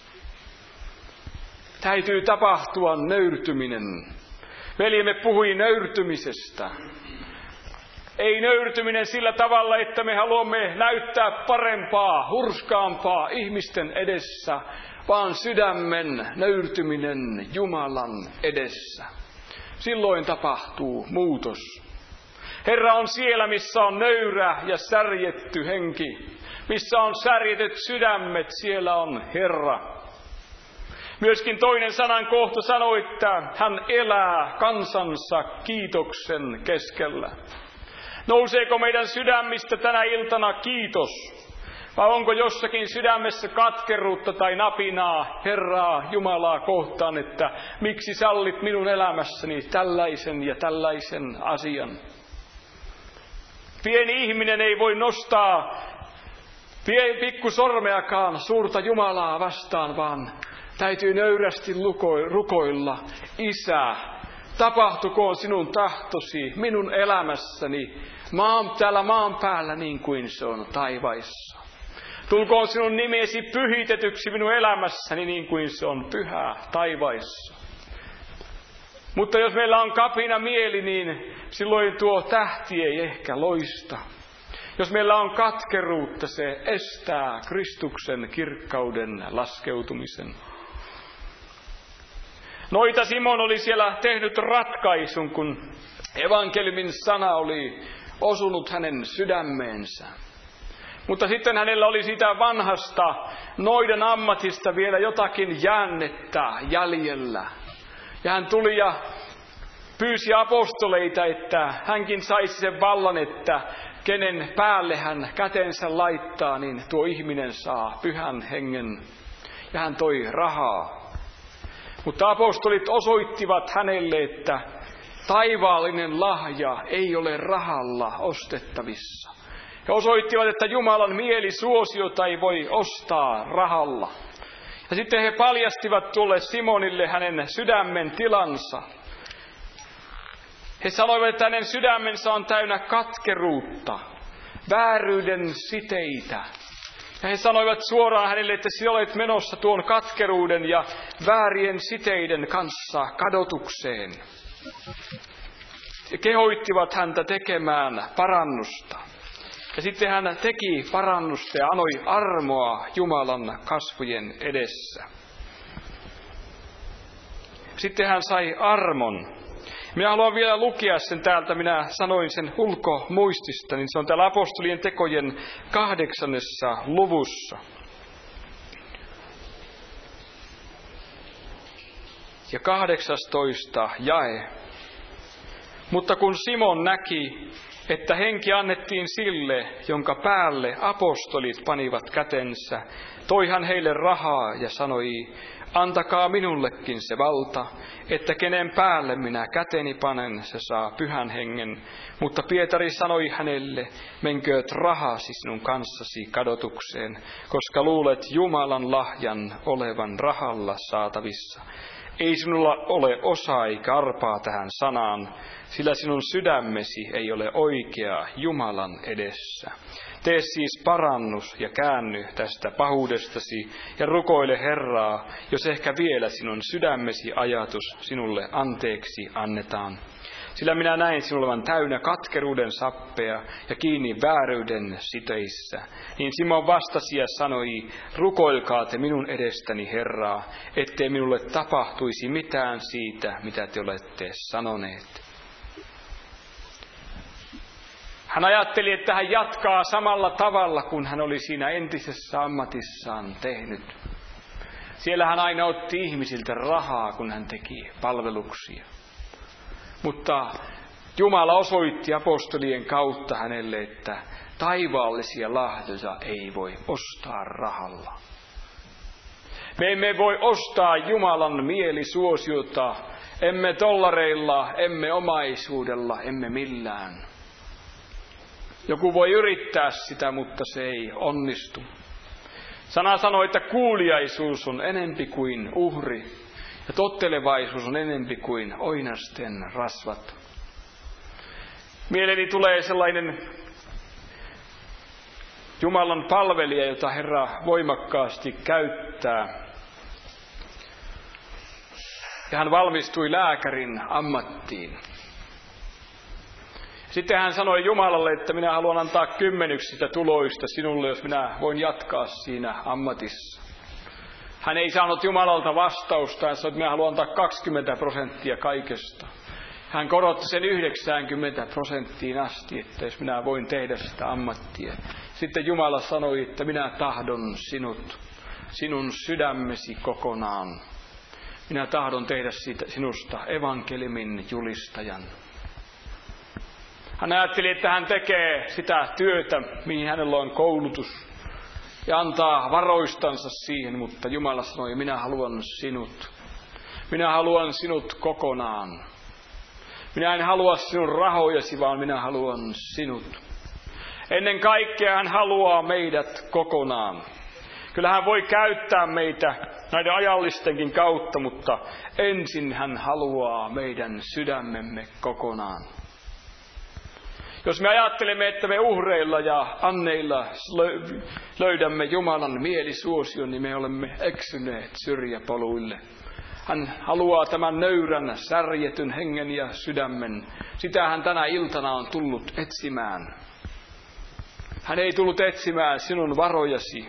Täytyy tapahtua nöyrtyminen. Veljemme puhui nöyrtymisestä. Ei nöyrtyminen sillä tavalla, että me haluamme näyttää parempaa, hurskaampaa ihmisten edessä, vaan sydämen nöyrtyminen Jumalan edessä. Silloin tapahtuu muutos. Herra on siellä, missä on nöyrä ja särjetty henki. Missä on särjetyt sydämet, siellä on Herra. Myöskin toinen sanan kohta sanoi, että hän elää kansansa kiitoksen keskellä. Nouseeko meidän sydämistä tänä iltana kiitos? Vai onko jossakin sydämessä katkeruutta tai napinaa Herraa Jumalaa kohtaan, että miksi sallit minun elämässäni tällaisen ja tällaisen asian? Pieni ihminen ei voi nostaa pikku sormeakaan suurta Jumalaa vastaan, vaan täytyy nöyrästi rukoilla. Isä, tapahtukoon sinun tahtosi minun elämässäni, täällä maan päällä niin kuin se on taivaissa. Tulkoon sinun nimesi pyhitetyksi minun elämässäni niin kuin se on pyhä taivaissa. Mutta jos meillä on kapina mieli, niin silloin tuo tähti ei ehkä loista. Jos meillä on katkeruutta, se estää Kristuksen kirkkauden laskeutumisen. Noita Simon oli siellä tehnyt ratkaisun, kun evankeliumin sana oli osunut hänen sydämeensä. Mutta sitten hänellä oli siitä vanhasta noiden ammatista vielä jotakin jäännettä jäljellä. Ja hän tuli ja pyysi apostoleita, että hänkin saisi sen vallan, että kenen päälle hän kätensä laittaa, niin tuo ihminen saa pyhän hengen. Ja hän toi rahaa. Mutta apostolit osoittivat hänelle, että taivaallinen lahja ei ole rahalla ostettavissa. He osoittivat, että Jumalan mielisuosiota ei voi ostaa rahalla. Ja sitten he paljastivat tuolle Simonille hänen sydämen tilansa. He sanoivat, että hänen sydämensä on täynnä katkeruutta, vääryyden siteitä. Ja he sanoivat suoraan hänelle, että sinä olet menossa tuon katkeruuden ja väärien siteiden kanssa kadotukseen. He kehoittivat häntä tekemään parannusta. Ja sitten hän teki parannusta ja anoi armoa Jumalan kasvojen edessä. Sitten hän sai armon. Minä haluan vielä lukea sen täältä, minä sanoin sen ulkomuistista, niin se on täällä apostolien tekojen 8. luvussa. Ja 18 jae. Mutta kun Simon näki, että henki annettiin sille, jonka päälle apostolit panivat kätensä, toi hän heille rahaa ja sanoi, antakaa minullekin se valta, että kenen päälle minä käteni panen, se saa pyhän hengen. Mutta Pietari sanoi hänelle, menkööt rahasi sinun kanssasi kadotukseen, koska luulet Jumalan lahjan olevan rahalla saatavissa. Ei sinulla ole osaa eikä arpaa tähän sanaan, sillä sinun sydämesi ei ole oikea Jumalan edessä. Tee siis parannus ja käänny tästä pahuudestasi ja rukoile Herraa, jos ehkä vielä sinun sydämesi ajatus sinulle anteeksi annetaan. Sillä minä näin sinun olevan täynnä katkeruuden sappea ja kiinni vääryyden siteissä. Niin Simon vastasi ja sanoi, rukoilkaa te minun edestäni Herraa, ettei minulle tapahtuisi mitään siitä, mitä te olette sanoneet. Hän ajatteli, että hän jatkaa samalla tavalla, kuin hän oli siinä entisessä ammatissaan tehnyt. Siellä hän aina otti ihmisiltä rahaa, kun hän teki palveluksia. Mutta Jumala osoitti apostolien kautta hänelle, että taivaallisia lahjoja ei voi ostaa rahalla. Me emme voi ostaa Jumalan mielisuosiota, emme dollareilla, emme omaisuudella, emme millään. Joku voi yrittää sitä, mutta se ei onnistu. Sana sanoo, että kuuliaisuus on enempi kuin uhri. Ja tottelevaisuus on enempi kuin oinasten rasvat. Mieleeni tulee sellainen Jumalan palvelija, jota Herra voimakkaasti käyttää. Ja hän valmistui lääkärin ammattiin. Sitten hän sanoi Jumalalle, että minä haluan antaa 10 tuloista sinulle, jos minä voin jatkaa siinä ammatissa. Hän ei saanut Jumalalta vastausta, hän sanoi, että minä haluan antaa 20% kaikesta. Hän korotti sen 90% asti, että jos minä voin tehdä sitä ammattia. Sitten Jumala sanoi, että minä tahdon sinut, sinun sydämesi kokonaan. Minä tahdon tehdä sinusta evankeliumin julistajan. Hän ajatteli, että hän tekee sitä työtä, mihin hänellä on koulutus. Ja antaa varoistansa siihen, mutta Jumala sanoi, minä haluan sinut. Minä haluan sinut kokonaan. Minä en halua sinun rahojasi, vaan minä haluan sinut. Ennen kaikkea hän haluaa meidät kokonaan. Kyllä hän voi käyttää meitä näiden ajallistenkin kautta, mutta ensin hän haluaa meidän sydämemme kokonaan. Jos me ajattelemme, että me uhreilla ja anneilla löydämme Jumalan mielisuosion, niin me olemme eksyneet syrjäpoluille. Hän haluaa tämän nöyrän, särjetyn hengen ja sydämen. Sitä hän tänä iltana on tullut etsimään. Hän ei tullut etsimään sinun varojasi.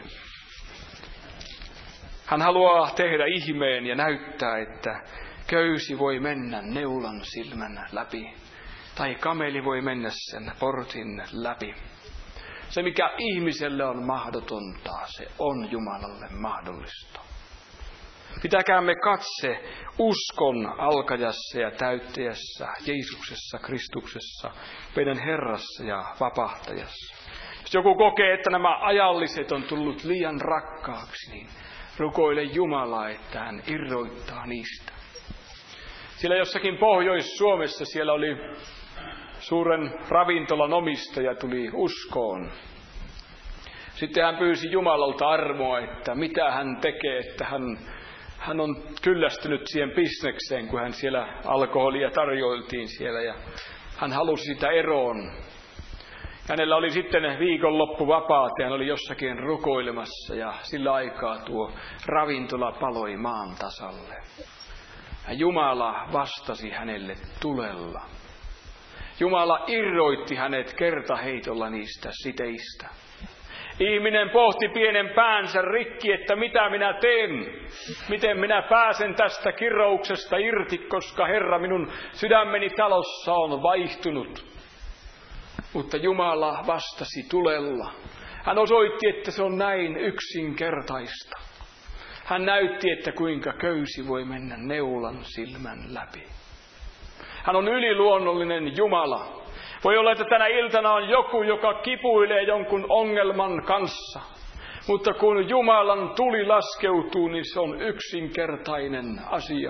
Hän haluaa tehdä ihmeen ja näyttää, että köysi voi mennä neulan silmän läpi. Tai kameli voi mennä sen portin läpi. Se, mikä ihmiselle on mahdotonta, se on Jumalalle mahdollista. Pitäkäämme katse uskon alkajassa ja täyttäjässä, Jeesuksessa, Kristuksessa, meidän Herrassa ja Vapahtajassa. Jos joku kokee, että nämä ajalliset on tullut liian rakkaaksi, niin rukoile Jumalaa, että hän irroittaa niistä. Siellä jossakin Pohjois-Suomessa siellä oli suuren ravintolan omistaja tuli uskoon. Sitten hän pyysi Jumalalta armoa, että mitä hän tekee, että hän on kyllästynyt siihen bisnekseen, kun hän siellä alkoholia tarjoiltiin siellä ja hän halusi sitä eroon. Hänellä oli sitten viikonloppu vapaat ja hän oli jossakin rukoilemassa ja sillä aikaa tuo ravintola paloi maan tasalle. Ja Jumala vastasi hänelle tulella. Jumala irroitti hänet kertaheitolla niistä siteistä. Ihminen pohti pienen päänsä rikki, että mitä minä teen, miten minä pääsen tästä kirouksesta irti, koska Herra minun sydämeni talossa on vaihtunut. Mutta Jumala vastasi tulella. Hän osoitti, että se on näin yksinkertaista. Hän näytti, että kuinka köysi voi mennä neulan silmän läpi. Hän on yliluonnollinen Jumala. Voi olla, että tänä iltana on joku, joka kipuilee jonkun ongelman kanssa. Mutta kun Jumalan tuli laskeutuu, niin se on yksinkertainen asia.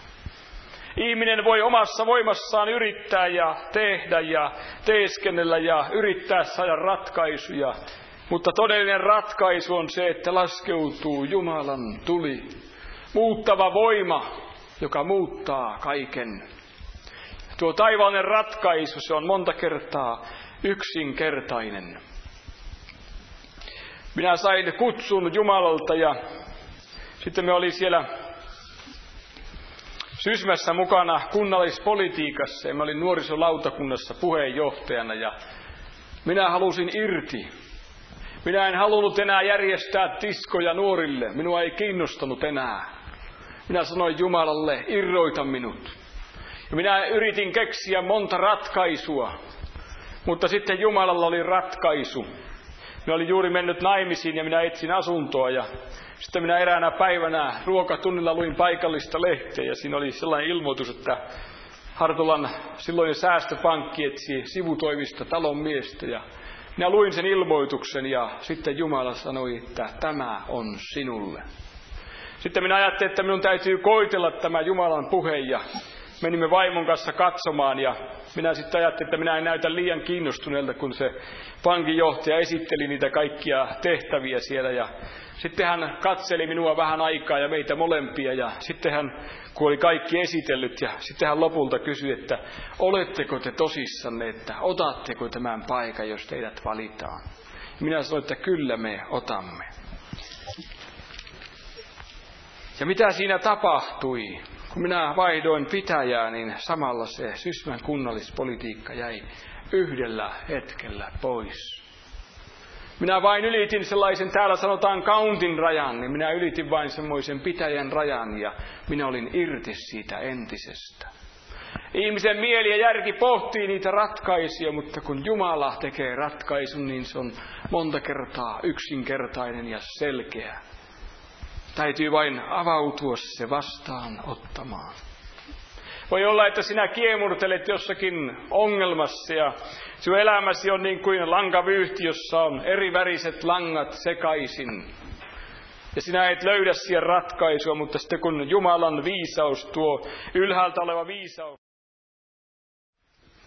Ihminen voi omassa voimassaan yrittää ja tehdä ja teeskennellä ja yrittää saada ratkaisuja. Mutta todellinen ratkaisu on se, että laskeutuu Jumalan tuli. Muuttava voima, joka muuttaa kaiken. Tuo taivaallinen ratkaisu, se on monta kertaa yksinkertainen. Minä sain kutsun Jumalalta ja sitten me oli siellä Sysmässä mukana kunnallispolitiikassa ja mä olin nuorisolautakunnassa puheenjohtajana ja minä halusin irti. Minä en halunnut enää järjestää tiskoja nuorille. Minua ei kiinnostanut enää. Minä sanoin Jumalalle, irroita minut. Ja minä yritin keksiä monta ratkaisua, mutta sitten Jumalalla oli ratkaisu. Minä olin juuri mennyt naimisiin ja minä etsin asuntoa ja sitten minä eräänä päivänä ruokatunnilla luin paikallista lehteä ja siinä oli sellainen ilmoitus, että Hartolan silloinen säästöpankki etsi sivutoimista talon miestä ja minä luin sen ilmoituksen ja sitten Jumala sanoi, että tämä on sinulle. Sitten minä ajattelin, että minun täytyy koitella tämä Jumalan puhe ja menimme vaimon kanssa katsomaan ja minä sitten ajattelin, että minä en näytä liian kiinnostuneelta, kun se pankinjohtaja esitteli niitä kaikkia tehtäviä siellä. Ja sitten hän katseli minua vähän aikaa ja meitä molempia ja sitten hän, kun oli kaikki esitellyt ja sitten hän lopulta kysyi, että oletteko te tosissanne, että otatteko tämän paikan, jos teidät valitaan. Ja minä sanoin, että kyllä me otamme. Ja mitä siinä tapahtui? Kun minä vaihdoin pitäjää, niin samalla se Sysmän kunnallispolitiikka jäi yhdellä hetkellä pois. Minä vain ylitin sellaisen, täällä sanotaan countin rajan, niin minä ylitin vain semmoisen pitäjän rajan ja minä olin irti siitä entisestä. Ihmisen mieli ja järki pohtii niitä ratkaisuja, mutta kun Jumala tekee ratkaisun, niin se on monta kertaa yksinkertainen ja selkeä. Täytyy vain avautua se vastaan ottamaan. Voi olla, että sinä kiemurtelet jossakin ongelmassa ja sinun elämäsi on niin kuin lankavyyhti, jossa on eri väriset langat sekaisin. Ja sinä et löydä siihen ratkaisua, mutta sitten kun Jumalan viisaus, tuo ylhäältä oleva viisaus,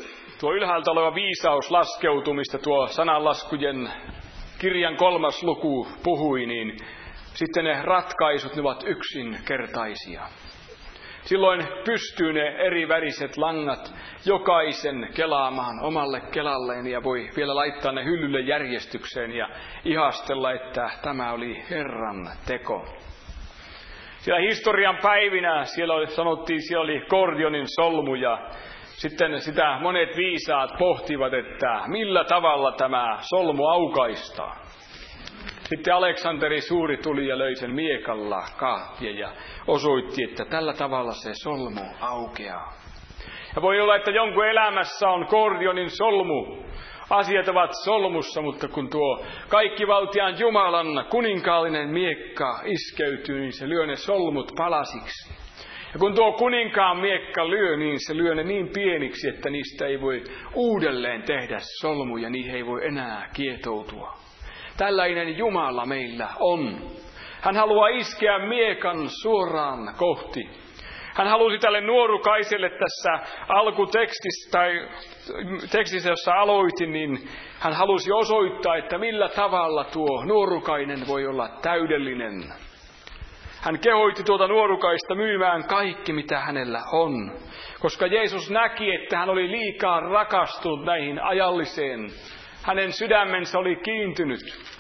tuo ylhäältä oleva viisaus laskeutumista, tuo sananlaskujen kirjan 3. luku puhui, niin sitten ne ratkaisut, ne ovat yksinkertaisia. Silloin pystyy ne eri väriset langat jokaisen kelaamaan omalle kelalleen ja voi vielä laittaa ne hyllylle järjestykseen ja ihastella, että tämä oli Herran teko. Siellä historian päivinä siellä oli Kordionin solmu ja sitten sitä monet viisaat pohtivat, että millä tavalla tämä solmu aukaistaan. Sitten Aleksanteri Suuri tuli ja löi sen miekalla kahtia ja osoitti, että tällä tavalla se solmu aukeaa. Ja voi olla, että jonkun elämässä on Kordionin solmu. Asiat ovat solmussa, mutta kun tuo kaikkivaltiaan Jumalan kuninkaallinen miekka iskeytyy, niin se lyö ne solmut palasiksi. Ja kun tuo kuninkaan miekka lyö, niin se lyö ne niin pieniksi, että niistä ei voi uudelleen tehdä solmuja, niihin ei voi enää kietoutua. Tällainen Jumala meillä on. Hän haluaa iskeä miekan suoraan kohti. Hän halusi tälle nuorukaiselle tässä alkutekstissä, tai tekstissä, jossa aloitin, niin hän halusi osoittaa, että millä tavalla tuo nuorukainen voi olla täydellinen. Hän kehoitti tuota nuorukaista myymään kaikki, mitä hänellä on, koska Jeesus näki, että hän oli liikaa rakastunut näihin ajalliseen. Hänen sydämensä oli kiintynyt.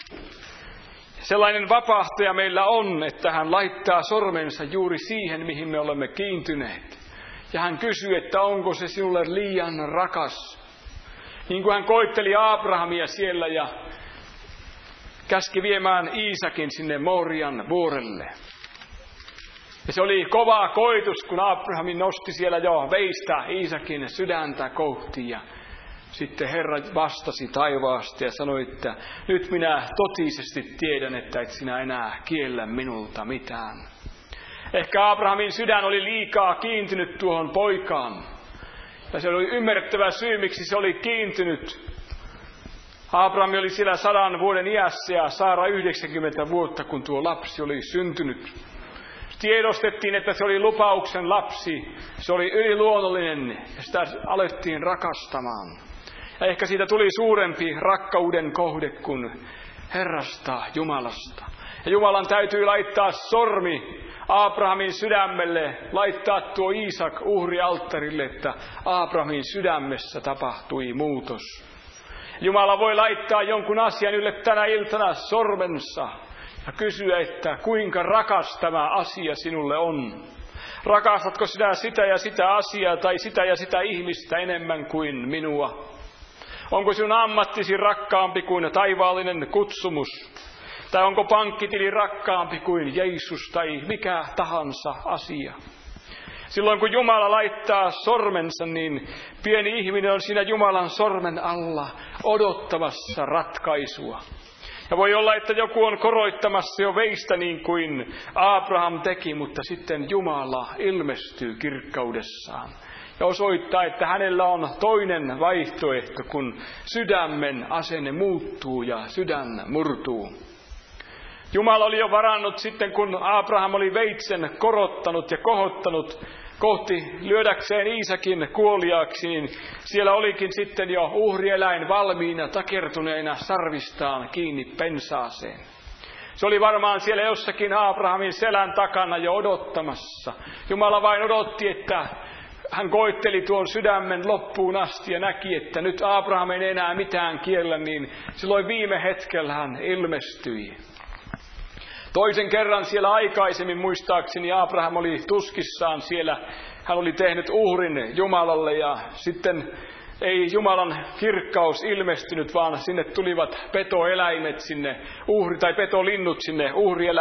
Sellainen vapahtaja meillä on, että hän laittaa sormensa juuri siihen, mihin me olemme kiintyneet. Ja hän kysyy, että onko se sinulle liian rakas. Niin kuin hän koitteli Abrahamia siellä ja käski viemään Iisakin sinne Morian vuorelle. Ja se oli kova koitus, kun Abraham nosti siellä jo veistä Iisakin sydäntä kohti. Ja sitten Herra vastasi taivaasta ja sanoi, että nyt minä totisesti tiedän, että et sinä enää kiellä minulta mitään. Ehkä Abrahamin sydän oli liikaa kiintynyt tuohon poikaan. Ja se oli ymmärrettävä syy, miksi se oli kiintynyt. Abraham oli siellä 100 vuoden iässä ja Saara 90 vuotta, kun tuo lapsi oli syntynyt. Tiedostettiin, että se oli lupauksen lapsi. Se oli yliluonnollinen ja sitä alettiin rakastamaan. Ja ehkä siitä tuli suurempi rakkauden kohde kuin Herrasta, Jumalasta. Ja Jumalan täytyy laittaa sormi Abrahamin sydämelle, laittaa tuo Iisak uhrialttarille, että Abrahamin sydämessä tapahtui muutos. Jumala voi laittaa jonkun asian ylle tänä iltana sormensa ja kysyä, että kuinka rakas tämä asia sinulle on. Rakastatko sinä sitä ja sitä asiaa tai sitä ja sitä ihmistä enemmän kuin minua? Onko sinun ammattisi rakkaampi kuin taivaallinen kutsumus? Tai onko pankkitili rakkaampi kuin Jeesus tai mikä tahansa asia? Silloin kun Jumala laittaa sormensa, niin pieni ihminen on siinä Jumalan sormen alla odottamassa ratkaisua. Ja voi olla, että joku on koroittamassa jo veistä niin kuin Abraham teki, mutta sitten Jumala ilmestyy kirkkaudessaan. Ja osoittaa, että hänellä on toinen vaihtoehto, kun sydämen asenne muuttuu ja sydän murtuu. Jumala oli jo varannut sitten, kun Abraham oli veitsen korottanut ja kohottanut kohti lyödäkseen Iisakin kuoliaaksi, niin siellä olikin sitten jo uhrieläin valmiina takertuneena sarvistaan kiinni pensaaseen. Se oli varmaan siellä jossakin Abrahamin selän takana jo odottamassa. Jumala vain odotti, että hän koitteli tuon sydämen loppuun asti ja näki, että nyt Abraham ei enää mitään kiellä, niin silloin viime hetkellä hän ilmestyi. Toisen kerran siellä aikaisemmin muistaakseni Abraham oli tuskissaan siellä. Hän oli tehnyt uhrin Jumalalle ja sitten ei Jumalan kirkkaus ilmestynyt, vaan sinne tulivat petoeläimet sinne, petolinnut sinne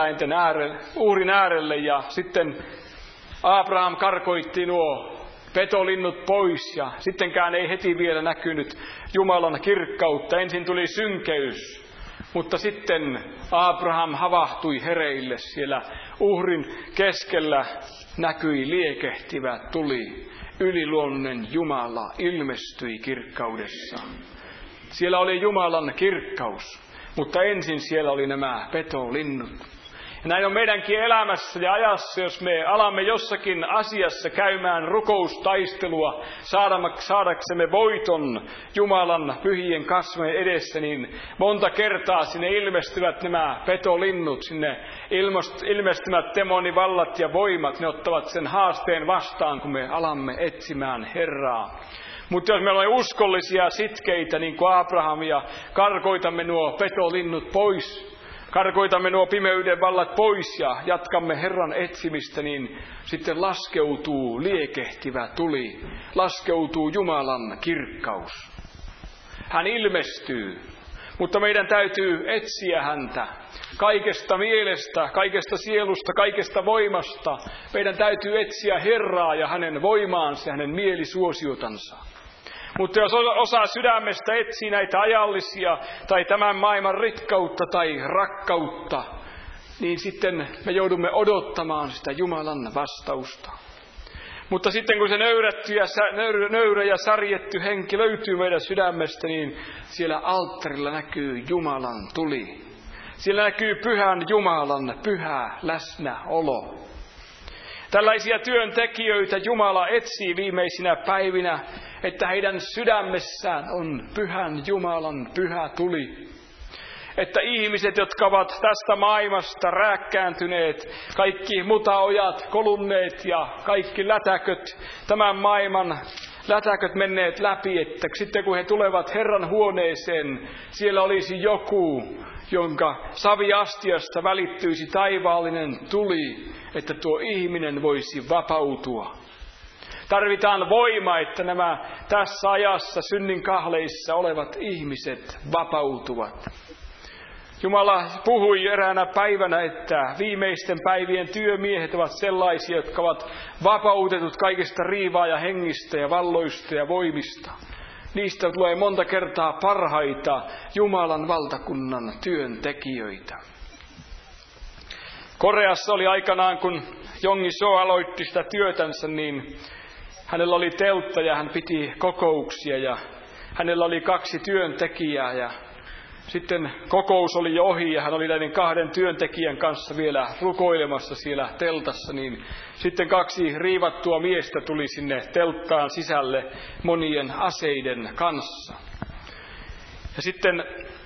uhrin äärelle ja sitten Abraham karkoitti nuo petolinnut pois ja sittenkään ei heti vielä näkynyt Jumalan kirkkautta. Ensin tuli synkeys, mutta sitten Abraham havahtui hereille. Siellä uhrin keskellä näkyi liekehtivä tuli. Yliluonnollinen Jumala ilmestyi kirkkaudessaan. Siellä oli Jumalan kirkkaus, mutta ensin siellä oli nämä petolinnut. Ja näin on meidänkin elämässä ja ajassa, jos me alamme jossakin asiassa käymään rukoustaistelua saadaksemme voiton Jumalan pyhien kasvojen edessä, niin monta kertaa sinne ilmestyvät nämä petolinnut, sinne ilmestyvät demonivallat ja voimat, ne ottavat sen haasteen vastaan, kun me alamme etsimään Herraa. Mutta jos me olemme uskollisia sitkeitä, niin kuin Abraham, ja karkoitamme nuo petolinnut pois, karkoitamme nuo pimeyden vallat pois ja jatkamme Herran etsimistä, niin sitten laskeutuu liekehtivä tuli, laskeutuu Jumalan kirkkaus. Hän ilmestyy, mutta meidän täytyy etsiä häntä kaikesta mielestä, kaikesta sielusta, kaikesta voimasta. Meidän täytyy etsiä Herraa ja hänen voimaansa ja hänen mielisuosiotansa. Mutta jos osa sydämestä etsii näitä ajallisia tai tämän maailman rikkautta tai rakkautta, niin sitten me joudumme odottamaan sitä Jumalan vastausta. Mutta sitten kun se nöyrä ja särjetty henki löytyy meidän sydämestä, niin siellä alttarilla näkyy Jumalan tuli. Siellä näkyy pyhän Jumalan pyhä läsnäolo. Tällaisia työntekijöitä Jumala etsii viimeisinä päivinä, että heidän sydämessään on pyhän Jumalan pyhä tuli. Että ihmiset, jotka ovat tästä maailmasta rääkkääntyneet, kaikki mutaojat, kolunneet ja kaikki lätäköt, tämän maailman lätäköt menneet läpi, että sitten kun he tulevat Herran huoneeseen, siellä olisi joku, jonka saviastiasta välittyisi taivaallinen tuli, että tuo ihminen voisi vapautua. Tarvitaan voima, että nämä tässä ajassa synnin kahleissa olevat ihmiset vapautuvat. Jumala puhui eräänä päivänä, että viimeisten päivien työmiehet ovat sellaisia, jotka ovat vapautetut kaikista riivaa ja hengistä ja valloista ja voimista. Niistä tulee monta kertaa parhaita Jumalan valtakunnan työntekijöitä. Koreassa oli aikanaan, kun Jongi So aloitti sitä työtänsä, niin hänellä oli teltta ja hän piti kokouksia ja hänellä oli 2 työntekijää ja sitten kokous oli jo ohi ja hän oli näiden 2 työntekijän kanssa vielä rukoilemassa siellä teltassa, niin sitten 2 riivattua miestä tuli sinne telttaan sisälle monien aseiden kanssa. Ja sitten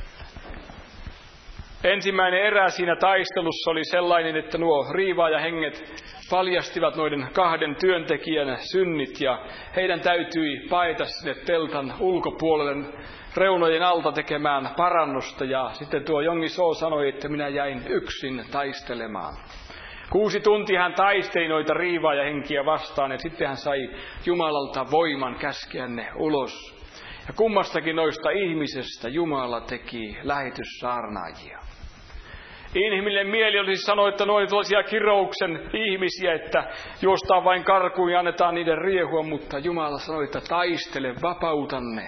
ensimmäinen erä siinä taistelussa oli sellainen, että nuo riivaajahenget paljastivat noiden 2 työntekijän synnit ja heidän täytyi paeta sinne teltan ulkopuolelle reunojen alta tekemään parannusta. Ja sitten tuo Jongi So sanoi, että minä jäin yksin taistelemaan. 6 tuntia hän taisteli noita riivaajahenkiä vastaan ja sitten hän sai Jumalalta voiman käskeä ne ulos. Ja kummastakin noista ihmisestä Jumala teki lähetyssaarnaajia. Inhimillinen mieli olisi sanoa, että ne oli tuollaisia kirouksen ihmisiä, että juostaan vain karkuun ja annetaan niiden riehua, mutta Jumala sanoi, että taistele, vapautanne.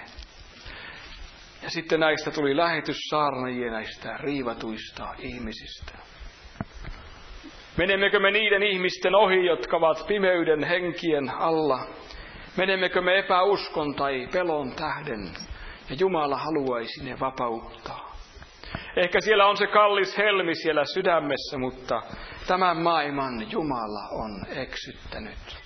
Ja sitten näistä tuli lähetyssaarnaajia näistä riivatuista ihmisistä. Menemmekö me niiden ihmisten ohi, jotka ovat pimeyden henkien alla? Menemmekö me epäuskon tai pelon tähden? Ja Jumala haluaisi ne vapauttaa. Ehkä siellä on se kallis helmi siellä sydämessä, mutta tämän maailman Jumala on eksyttänyt.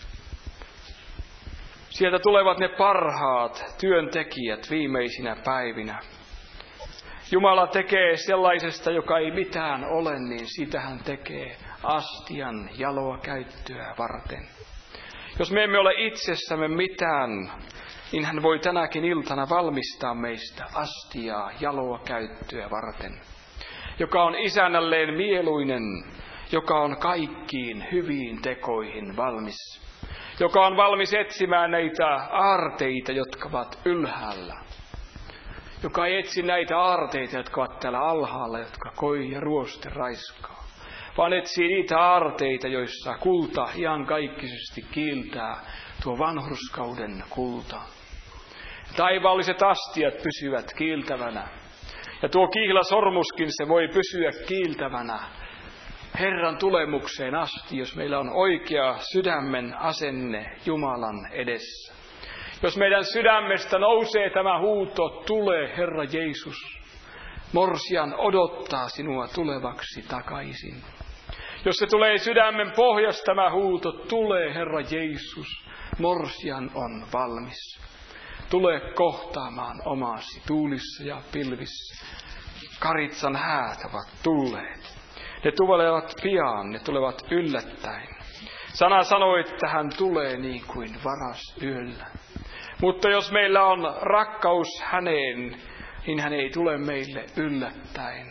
Sieltä tulevat ne parhaat työntekijät viimeisinä päivinä. Jumala tekee sellaisesta, joka ei mitään ole, niin sitä hän tekee astian jaloa käyttöä varten. Jos me emme ole itsessämme mitään, niin hän voi tänäkin iltana valmistaa meistä astiaa jaloa käyttöä varten, joka on isännälleen mieluinen, joka on kaikkiin hyviin tekoihin valmis, joka on valmis etsimään näitä aarteita, jotka ovat ylhäällä, joka ei etsi näitä aarteita, jotka ovat täällä alhaalla, jotka koi ja ruoste raiskaa, vaan etsii niitä aarteita, joissa kulta iankaikkisesti kiiltää, tuo vanhurskauden kulta. Taivaalliset astiat pysyvät kiiltävänä. Ja tuo kihlasormuskin se voi pysyä kiiltävänä Herran tulemukseen asti, jos meillä on oikea sydämen asenne Jumalan edessä. Jos meidän sydämestä nousee tämä huuto, tule Herra Jeesus. Morsian odottaa sinua tulevaksi takaisin. Jos se tulee sydämen pohjasta tämä huuto, tule Herra Jeesus, morsian on valmis. Tule kohtaamaan omasi tuulissa ja pilvissä. Karitsan häät ovat tulleet. Ne tulevat pian, ne tulevat yllättäen. Sana sanoi, että hän tulee niin kuin varas yöllä. Mutta jos meillä on rakkaus häneen, niin hän ei tule meille yllättäen.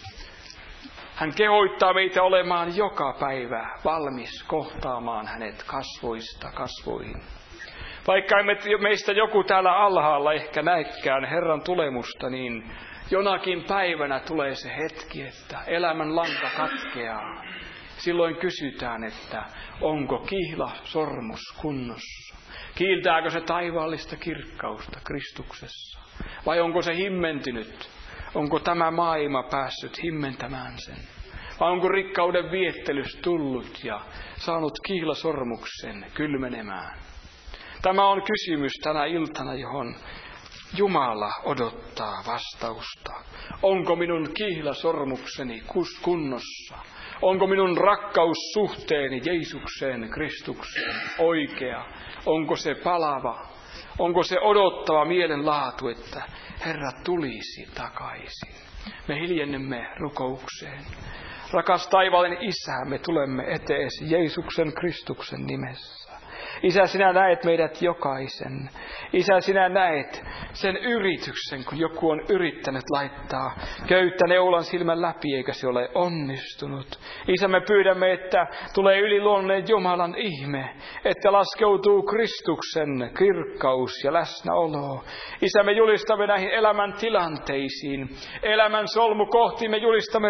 Hän kehoittaa meitä olemaan joka päivä valmis kohtaamaan hänet kasvoista kasvoihin. Vaikka meistä joku täällä alhaalla ehkä näekään Herran tulemusta, niin jonakin päivänä tulee se hetki, että elämän lanka katkeaa. Silloin kysytään, että onko kihlasormus kunnossa? Kiiltääkö se taivaallista kirkkausta Kristuksessa? Vai onko se himmentynyt? Onko tämä maailma päässyt himmentämään sen? Vai onko rikkauden viettelys tullut ja saanut kihlasormuksen kylmenemään? Tämä on kysymys tänä iltana, johon Jumala odottaa vastausta. Onko minun kihlasormukseni kunnossa? Onko minun rakkaussuhteeni Jeesukseen, Kristukseen oikea? Onko se palava? Onko se odottava mielenlaatu, että Herra tulisi takaisin? Me hiljennemme rukoukseen. Rakas taivaallinen Isä, me tulemme eteesi Jeesuksen Kristuksen nimessä. Isä, sinä näet meidät jokaisen. Isä, sinä näet sen yrityksen, kun joku on yrittänyt laittaa köyttä neulan silmän läpi, eikä se ole onnistunut. Isä, me pyydämme, että tulee yliluonnollinen Jumalan ihme, että laskeutuu Kristuksen kirkkaus ja läsnäolo. Isä, me julistamme näihin elämän tilanteisiin, elämän solmukohtiin, me julistamme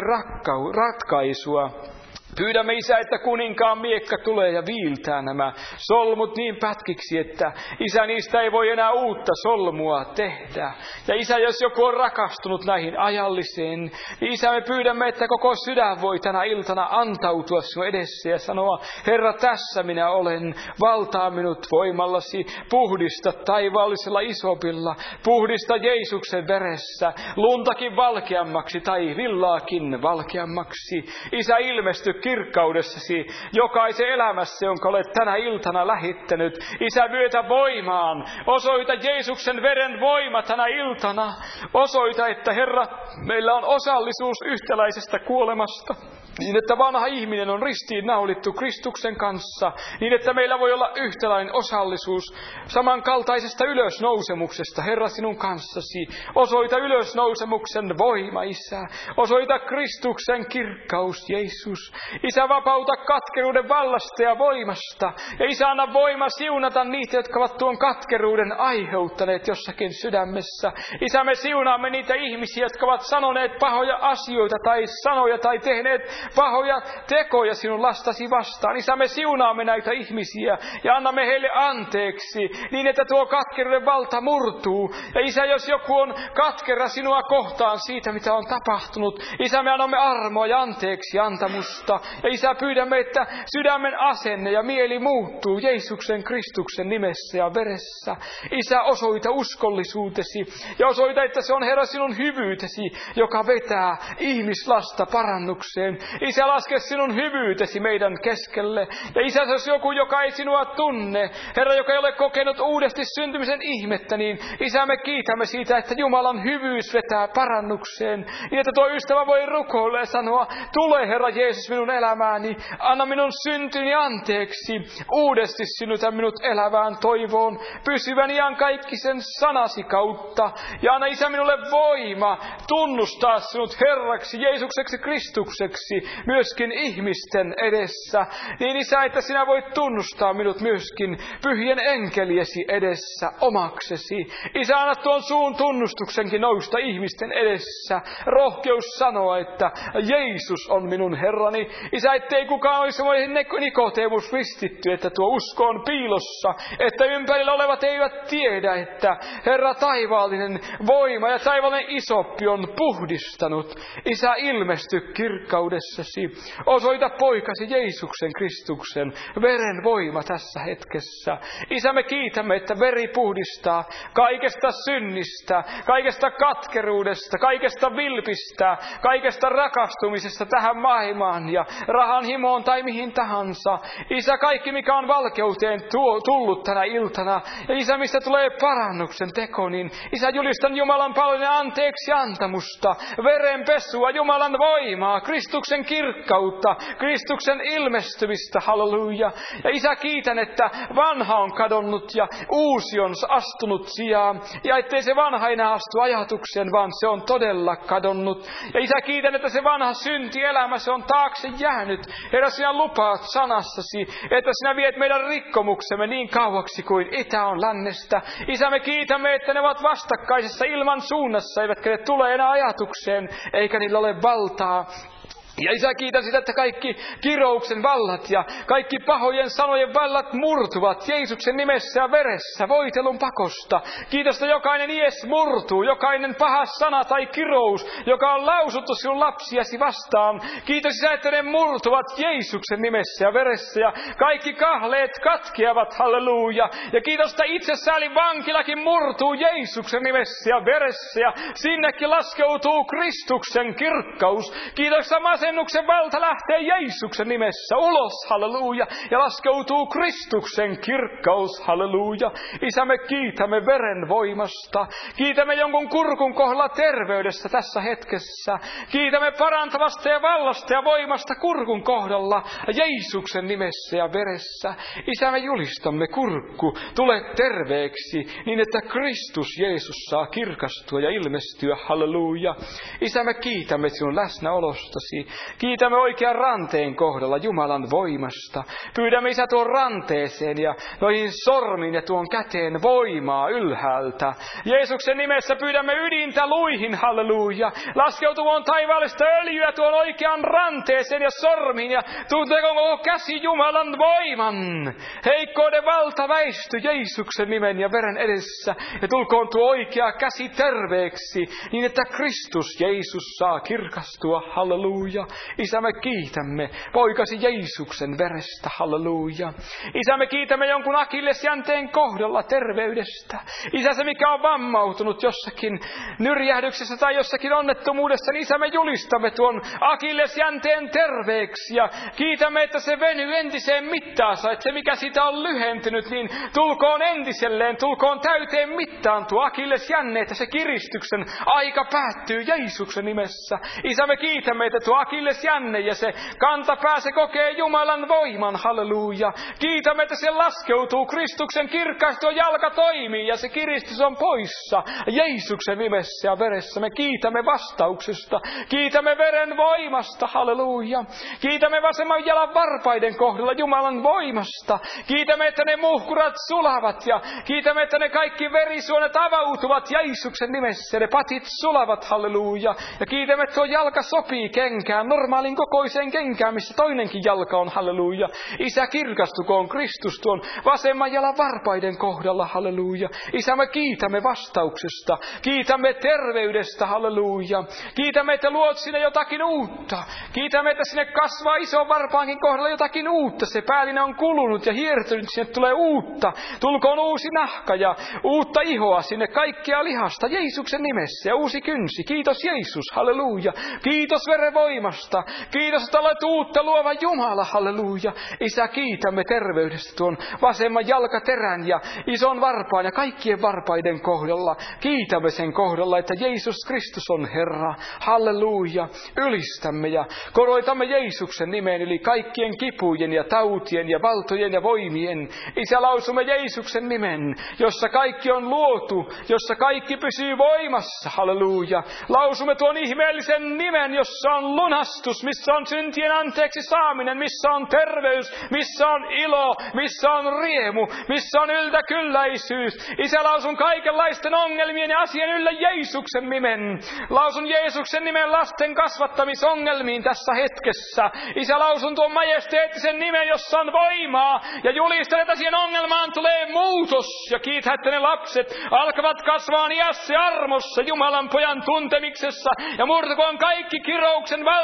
ratkaisua. Pyydämme, Isä, että kuninkaan miekka tulee ja viiltää nämä solmut niin pätkiksi, että Isä, niistä ei voi enää uutta solmua tehdä. Ja Isä, jos joku on rakastunut näihin ajalliseen, niin Isä, me pyydämme, että koko sydän voi tänä iltana antautua sinun edessä ja sanoa, Herra, tässä minä olen, valtaa minut voimallasi, puhdista taivaallisella isopilla, puhdista Jeesuksen veressä, luntakin valkeammaksi tai villaakin valkeammaksi. Isä, ilmesty kirkkaudessasi jokaisen elämässä, jonka olet tänä iltana lähettänyt. Isä, myötä voimaan. Osoita Jeesuksen veren voima tänä iltana. Osoita, että Herra, meillä on osallisuus yhtäläisestä kuolemasta. Niin, että vanha ihminen on ristiin naulittu Kristuksen kanssa. Niin, että meillä voi olla yhtäläinen osallisuus samankaltaisesta ylösnousemuksesta, Herra, sinun kanssasi. Osoita ylösnousemuksen voima, Isä. Osoita Kristuksen kirkkaus, Jeesus. Isä, vapauta katkeruuden vallasta ja voimasta. Ja Isä, anna voima siunata niitä, jotka ovat tuon katkeruuden aiheuttaneet jossakin sydämessä. Isä, me siunaamme niitä ihmisiä, jotka ovat sanoneet pahoja asioita tai sanoja tai tehneet pahoja tekoja sinun lastasi vastaan. Isä, me siunaamme näitä ihmisiä ja annamme heille anteeksi niin, että tuo katkeruuden valta murtuu. Ja Isä, jos joku on katkera sinua kohtaan siitä, mitä on tapahtunut, Isä, me annamme armoa ja anteeksi antamusta. Ja Isä, pyydämme, että sydämen asenne ja mieli muuttuu Jeesuksen Kristuksen nimessä ja veressä. Isä, osoita uskollisuutesi ja osoita, että se on, Herra, sinun hyvyytesi, joka vetää ihmislasta parannukseen. Isä, laske sinun hyvyytesi meidän keskelle. Ja Isä, jos joku, joka ei sinua tunne, Herra, joka ei ole kokenut uudesti syntymisen ihmettä, niin Isä, me kiitämme siitä, että Jumalan hyvyys vetää parannukseen. Niin, että tuo ystävä voi rukoilla ja sanoa, tule Herra Jeesus minun elämääni, anna minun syntyni anteeksi, uudesti synnytä minut elävään toivoon, pysyvän iankaikkisen sanasi kautta. Ja anna, Isä, minulle voima tunnustaa sinut Herraksi, Jeesukseksi, Kristukseksi, myöskin ihmisten edessä. Niin, Isä, että sinä voit tunnustaa minut myöskin pyhien enkeliesi edessä omaksesi. Isä, anna tuon suun tunnustuksenkin nousta ihmisten edessä. Rohkeus sanoa, että Jeesus on minun Herrani. Isä, ettei kukaan olisi Nikodemus ristitty, että tuo usko on piilossa, että ympärillä olevat eivät tiedä, että Herra, taivaallinen voima ja taivaallinen isoppi on puhdistanut. Isä, ilmesty kirkkaudessa. nimessäsi. Osoita poikasi Jeesuksen Kristuksen veren voima tässä hetkessä. Isä, me kiitämme, että veri puhdistaa kaikesta synnistä, kaikesta katkeruudesta, kaikesta vilpistä, kaikesta rakastumisesta tähän maailmaan ja rahan himoon tai mihin tahansa. Isä, kaikki mikä on valkeuteen tullut tänä iltana, ja Isä, mistä tulee parannuksen teko, niin Isä, julistan Jumalan paljon anteeksi antamusta, verenpesua, Jumalan voimaa, Kristuksen kirkkautta, Kristuksen ilmestymistä, halleluja. Ja Isä, kiitän, että vanha on kadonnut ja uusi on astunut sijaan, ja ettei se vanha enää astu ajatukseen, vaan se on todella kadonnut. Ja Isä, kiitän, että se vanha syntielämä, se on taakse jäänyt. Herra, sinä lupaat sanassasi, että sinä viet meidän rikkomuksemme niin kauaksi kuin itä on lännestä. Isä, me kiitämme, että ne ovat vastakkaisessa ilman suunnassa, eivätkä ne tule enää ajatukseen, eikä niillä ole valtaa. Ja Isä, kiitän sitä, että kaikki kirouksen vallat ja kaikki pahojen sanojen vallat murtuvat Jeesuksen nimessä ja veressä voitelun pakosta. Kiitos, että jokainen ies murtuu, jokainen paha sana tai kirous, joka on lausuttu sinun lapsiasi vastaan. Kiitos, Isä, että ne murtuvat Jeesuksen nimessä ja veressä ja kaikki kahleet katkeavat, halleluja. Ja kiitos, että itsesäälin vankilakin murtuu Jeesuksen nimessä ja veressä ja sinnekin laskeutuu Kristuksen kirkkaus. Kiitos, masennuksen valta lähtee Jeesuksen nimessä ulos, halleluja, ja laskeutuu Kristuksen kirkkaus, halleluja. Isä, me kiitämme veren voimasta, kiitämme jonkun kurkun kohdalla terveydestä tässä hetkessä, kiitämme parantavasta ja vallasta ja voimasta kurkun kohdalla Jeesuksen nimessä ja veressä. Isä, me julistamme kurkku, tule terveeksi, niin että Kristus Jeesus saa kirkastua ja ilmestyä, halleluja. Isä, me kiitämme sinun läsnäolostasi. Kiitämme oikean ranteen kohdalla Jumalan voimasta. Pyydämme, Isä, tuon ranteeseen ja noihin sormiin ja tuon käteen voimaa ylhäältä. Jeesuksen nimessä pyydämme ydintä luihin, halleluja. Laskeutuvoon taivaallista öljyä tuon oikean ranteeseen ja sormiin ja tunteeko koko käsi Jumalan voiman. Heikkouden valta väisty Jeesuksen nimen ja veren edessä ja tulkoon tuo oikea käsi terveeksi niin, että Kristus Jeesus saa kirkastua, halleluja. Isä, me kiitämme poikasi Jeesuksen verestä, halleluja. Isä, me kiitämme jonkun akillesjänteen kohdalla terveydestä. Isä, se mikä on vammautunut jossakin nyrjähdyksessä tai jossakin onnettomuudessa, niin Isä, me julistamme tuon akillesjänteen terveeksi ja kiitämme, että se venyy entiseen mittaansa, että se mikä siitä on lyhentynyt, niin tulkoon entiselleen, tulkoon täyteen mittaan tuo akillesjänne, että se kiristyksen aika päättyy Jeesuksen nimessä. Isä, me kiitämme, että tuo akillesjänne ja se kantapää, se kokee Jumalan voiman, halleluja. Kiitämme, että se laskeutuu Kristuksen kirkkaasti, tuo jalka toimii ja se kiristys on poissa Jeesuksen nimessä ja veressä. Me kiitämme vastauksesta, kiitämme veren voimasta, halleluja. Kiitämme vasemman jalan varpaiden kohdalla Jumalan voimasta. Kiitämme, että ne muhkurat sulavat ja kiitämme, että ne kaikki verisuonet avautuvat Jeesuksen nimessä. Ne patit sulavat, halleluja. Ja kiitämme, että tuo jalka sopii kenkään, normaalin kokoiseen kenkään, missä toinenkin jalka on, halleluja. Isä, kirkastukoon Kristus tuon vasemman jalan varpaiden kohdalla, halleluja. Isä, me kiitämme vastauksesta, kiitämme terveydestä, halleluja. Kiitämme, että luot sinne jotakin uutta. Kiitämme, että sinne kasvaa ison varpaankin kohdalla jotakin uutta. Se päällinen on kulunut ja hiertynyt, sinne tulee uutta. Tulkoon uusi nahka ja uutta ihoa sinne kaikkea lihasta Jeesuksen nimessä ja uusi kynsi. Kiitos Jeesus, halleluja. Kiitos veren voimasta. Kiitos, että olet uutta luova Jumala, halleluja. Isä, kiitämme terveydestä tuon vasemman jalkaterän ja ison varpaan ja kaikkien varpaiden kohdalla. Kiitämme sen kohdalla, että Jeesus Kristus on Herra, halleluja. Ylistämme ja koroitamme Jeesuksen nimeen yli kaikkien kipujen ja tautien ja valtojen ja voimien. Isä, lausumme Jeesuksen nimen, jossa kaikki on luotu, jossa kaikki pysyy voimassa, halleluja. Lausumme tuon ihmeellisen nimen, jossa on lunastus, missä on syntien anteeksi saaminen, missä on terveys, missä on ilo, missä on riemu, missä on yltäkylläisyys. Isä, lausun kaikenlaisten ongelmien ja asian yllä Jeesuksen nimen. Lausun Jeesuksen nimen lasten kasvattamisongelmiin tässä hetkessä. Isä, lausun tuon majesteettisen nimen, jossa on voimaa ja julistan, että siihen ongelmaan tulee muutos. Ja kiitä, että ne lapset alkavat kasvaa iässä ja armossa Jumalan pojan tuntemiksessa ja murtukoon kaikki kirouksen valta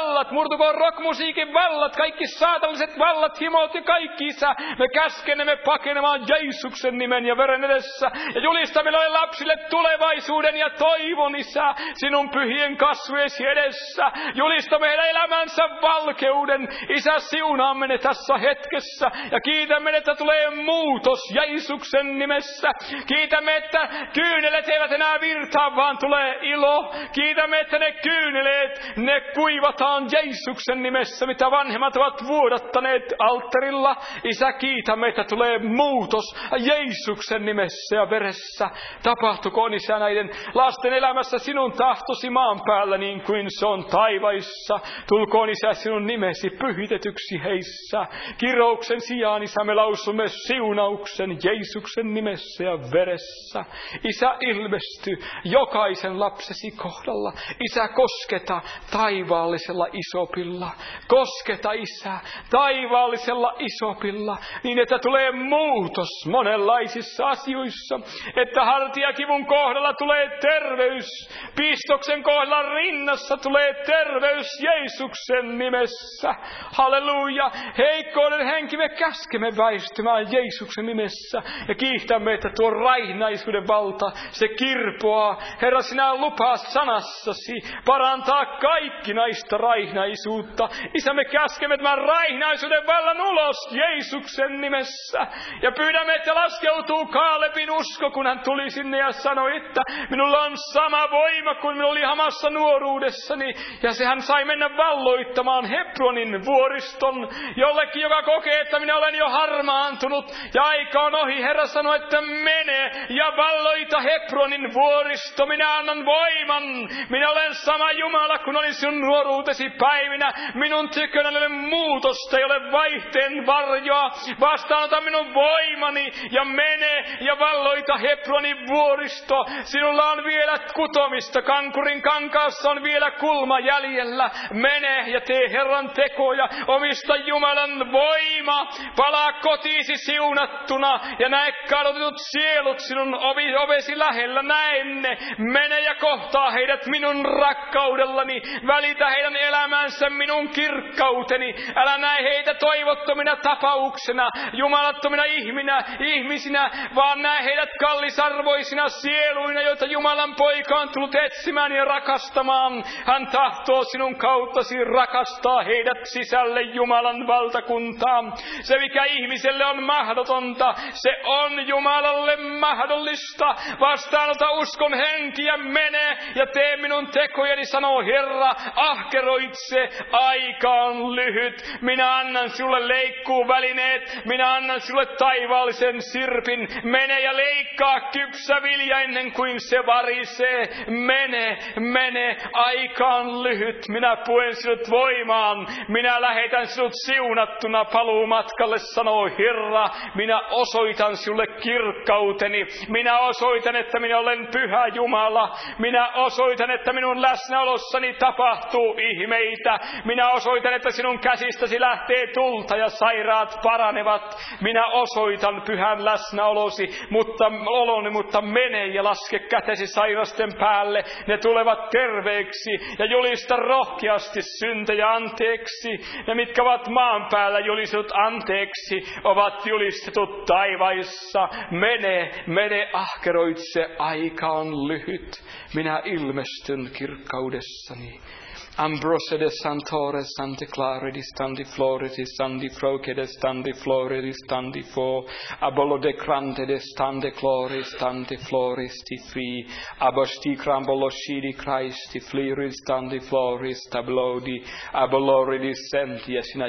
vallat, murtukoon rockmusiikin vallat, kaikki saatalliset vallat, himot ja kaikki, Isä. Me käskenemme pakenemaan Jeesuksen nimen ja veren edessä ja julistamme noille lapsille tulevaisuuden ja toivon, Isä, sinun pyhien kasvojesi edessä. Julistamme heidän elämänsä valkeuden. Isä, siunaamme ne tässä hetkessä ja kiitämme, että tulee muutos Jeesuksen nimessä. Kiitämme, että kyyneleet eivät enää virtaa, vaan tulee ilo. Kiitämme, että ne kyyneleet, ne kuivataan Jeesuksen nimessä, mitä vanhemmat ovat vuodattaneet alttarilla. Isä, kiitämme, että tulee muutos Jeesuksen nimessä ja veressä. Tapahtukoon, Isä, näiden lasten elämässä sinun tahtosi maan päällä niin kuin se on taivaissa. Tulkoon, Isä, sinun nimesi pyhitetyksi heissä. Kirouksen sijaan, Isä, me lausumme siunauksen Jeesuksen nimessä ja veressä. Isä, ilmesty jokaisen lapsesi kohdalla. Isä, kosketa taivaallisella isopilla. Kosketa, Isä, taivaallisella isopilla, niin että tulee muutos monenlaisissa asioissa. Että hartiakivun kohdalla tulee terveys. Pistoksen kohdalla rinnassa tulee terveys Jeesuksen nimessä. Halleluja. Heikkouden henki me käskemme väistymään Jeesuksen nimessä. Ja kiitämme, että tuo raihnaisuuden valta, se kirpoaa. Herra, sinä lupaat sanassasi parantaa kaikki näistä raihnaisuutta. Isä, me käskemme tämän raihnaisuuden vallan ulos Jeesuksen nimessä. Ja pyydämme, että laskeutuu Kaalepin usko, kun hän tuli sinne ja sanoi, että minulla on sama voima kuin minulla oli hamassa nuoruudessani. Ja hän sai mennä valloittamaan Hebronin vuoriston jollekin, joka kokee, että minä olen jo harmaantunut ja aika on ohi. Herra sanoi, että mene ja valloita Hebronin vuoristo. Minä annan voiman. Minä olen sama Jumala kuin olin sinun nuoruutesi päivinä. Minun tykönäni ei ole muutosta, ei ole vaihteen varjoa. Vastaanota minun voimani ja mene ja valloita Hebronin vuoristo. Sinulla on vielä kutomista. Kankurin kankaassa on vielä kulma jäljellä. Mene ja tee Herran tekoja. Omista Jumalan voima. Palaa kotiisi siunattuna ja näe kadotetut sielut sinun ovesi lähellä. Näe ne. Mene ja kohtaa heidät minun rakkaudellani. Välitä heidän elämänsä minun kirkkauteni. Älä näe heitä toivottomina tapauksena, jumalattomina ihmisinä, vaan näe heidät kallisarvoisina sieluina, joita Jumalan poika on tullut etsimään ja rakastamaan. Hän tahtoo sinun kauttasi rakastaa heidät sisälle Jumalan valtakuntaan. Se, mikä ihmiselle on mahdotonta, se on Jumalalle mahdollista. Vastaanota uskon henki ja mene ja tee minun tekojeni, sanoo Herra. Ahkeroitse, aika on lyhyt. Minä annan sinulle leikkuuvälineet. Minä annan sinulle taivaallisen sirpin. Mene ja leikkaa kypsä vilja ennen kuin se varisee. Mene, aika on lyhyt. Minä puen sinut voimaan. Minä lähetän sinut siunattuna paluumatkalle, sanoo Herra. Minä osoitan sinulle kirkkauteni. Minä osoitan, että minä olen pyhä Jumala. Minä osoitan, että minun läsnäolossani tapahtuu ihmeitä. Minä osoitan, että sinun käsistäsi lähtee tulta ja sairaat paranevat. Minä osoitan pyhän läsnäolosi, mutta mene ja laske kätesi sairasten päälle. Ne tulevat terveeksi ja julista rohkeasti syntejä anteeksi. Ne, mitkä ovat maan päällä julistetut anteeksi, ovat julistetut taivaissa. Mene, ahkeroitse, aika on lyhyt. Minä ilmestyn kirkkaudessani. Ambrose de Santore, Sante Clara di Standi Floreti, Standi Froke de Standi Floreti, Standi Fo, Abolo de Crante de Stande Clori, Standi Floristi Fi, Abosti Cramboloshi di Christi, Fliri Standi Flori, Stablodi, Abolori di Senti, ja sinä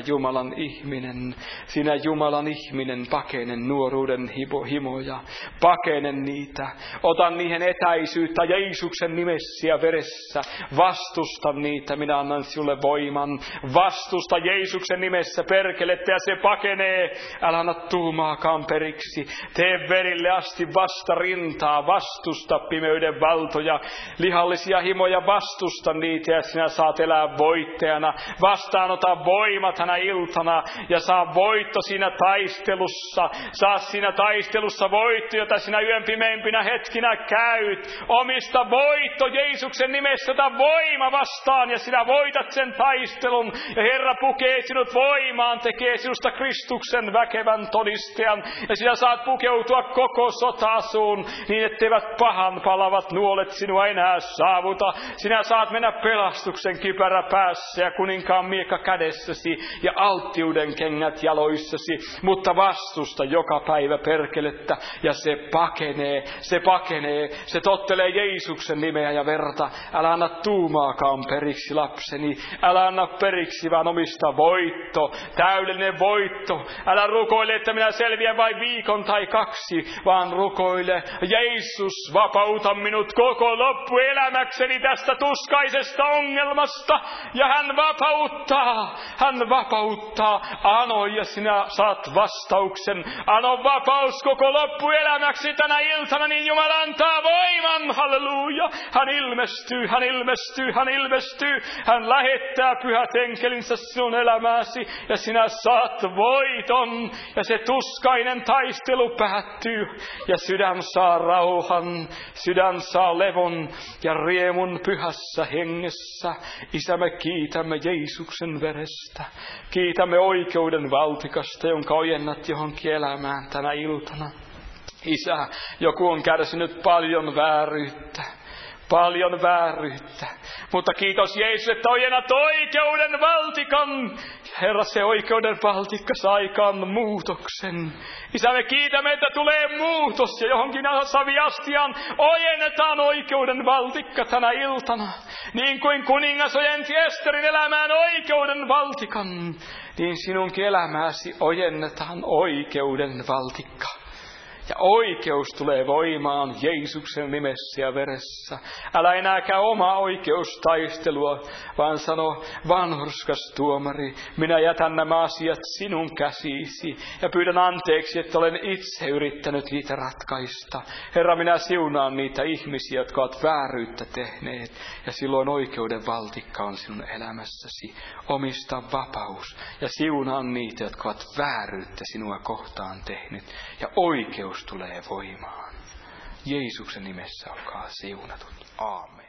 Jumalan ihminen, pakenen nuoruuden himoja, pakenen niitä, otan niihin etäisyyttä Jeesuksen nimessä ja veressä, vastusta niitä. Minä annan sinulle voiman. Vastusta Jeesuksen nimessä perkelettä ja se pakenee. Älä anna tuumaakaan periksi. Tee verille asti vastarintaa. Vastusta pimeyden valtoja. Lihallisia himoja, vastusta niitä ja sinä saat elää voittajana. Vastaanota voimat tänä iltana ja saa voitto siinä taistelussa. Saa siinä taistelussa voitto, jota sinä yön pimeimpinä hetkinä käyt. Omista voitto Jeesuksen nimessä, jota voima vastaan ja sinä voitat sen taistelun. Ja Herra pukee sinut voimaan, tekee sinusta Kristuksen väkevän todistajan. Ja sinä saat pukeutua koko sota-asuun, niin etteivät pahan palavat nuolet sinua enää saavuta. Sinä saat mennä pelastuksen kypärä päässä ja kuninkaan miekka kädessäsi ja alttiuden kengät jaloissasi, mutta vastusta joka päivä perkelettä, ja se pakenee, se tottelee Jeesuksen nimeä ja verta. Älä anna tuumaakaan periksi, lapseni, älä anna periksi, vaan omista voitto, täydellinen voitto. Älä rukoile, että minä selviän vain viikon tai 2, vaan rukoile, Jeesus, vapauta minut koko loppuelämäkseni tästä tuskaisesta ongelmasta, ja hän vapauttaa, ano, ja sinä saat vastauksen. Ano vapaus koko loppuelämäksi tänä iltana, niin Jumala antaa voiman, halleluja. Hän ilmestyy, hän lähettää pyhät enkelinsä sinun elämääsi, ja sinä saat voiton, ja se tuskainen taistelu päättyy, ja sydän saa rauhan, sydän saa levon ja riemun pyhässä hengessä. Isä, me kiitämme Jeesuksen verestä, kiitämme oikeuden valtikasta, jonka ojennat johonkin elämään tänä iltana. Isä, joku on kärsinyt paljon vääryyttä, mutta kiitos Jeesus, että ojennat oikeuden valtikan. Herra, se oikeuden valtikka saa aikaan muutoksen. Isä, me kiitämme, että tulee muutos ja johonkin saviastiaan ojennetaan oikeuden valtikka tänä iltana. Niin kuin kuningas ojenti Esterin elämään oikeuden valtikan, niin sinunkin elämääsi ojennetaan oikeuden valtikka. Ja oikeus tulee voimaan Jeesuksen nimessä ja veressä. Älä enää käy omaa oikeustaistelua, vaan sano, vanhurskas tuomari, minä jätän nämä asiat sinun käsiisi. Ja pyydän anteeksi, että olen itse yrittänyt niitä ratkaista. Herra, minä siunaan niitä ihmisiä, jotka ovat vääryyttä tehneet. Ja silloin oikeuden valtikka on sinun elämässäsi. Omista vapaus. Ja siunaan niitä, jotka ovat vääryyttä sinua kohtaan tehnyt. Ja oikeus tulee voimaan. Jeesuksen nimessä olkaa siunatut. Aamen.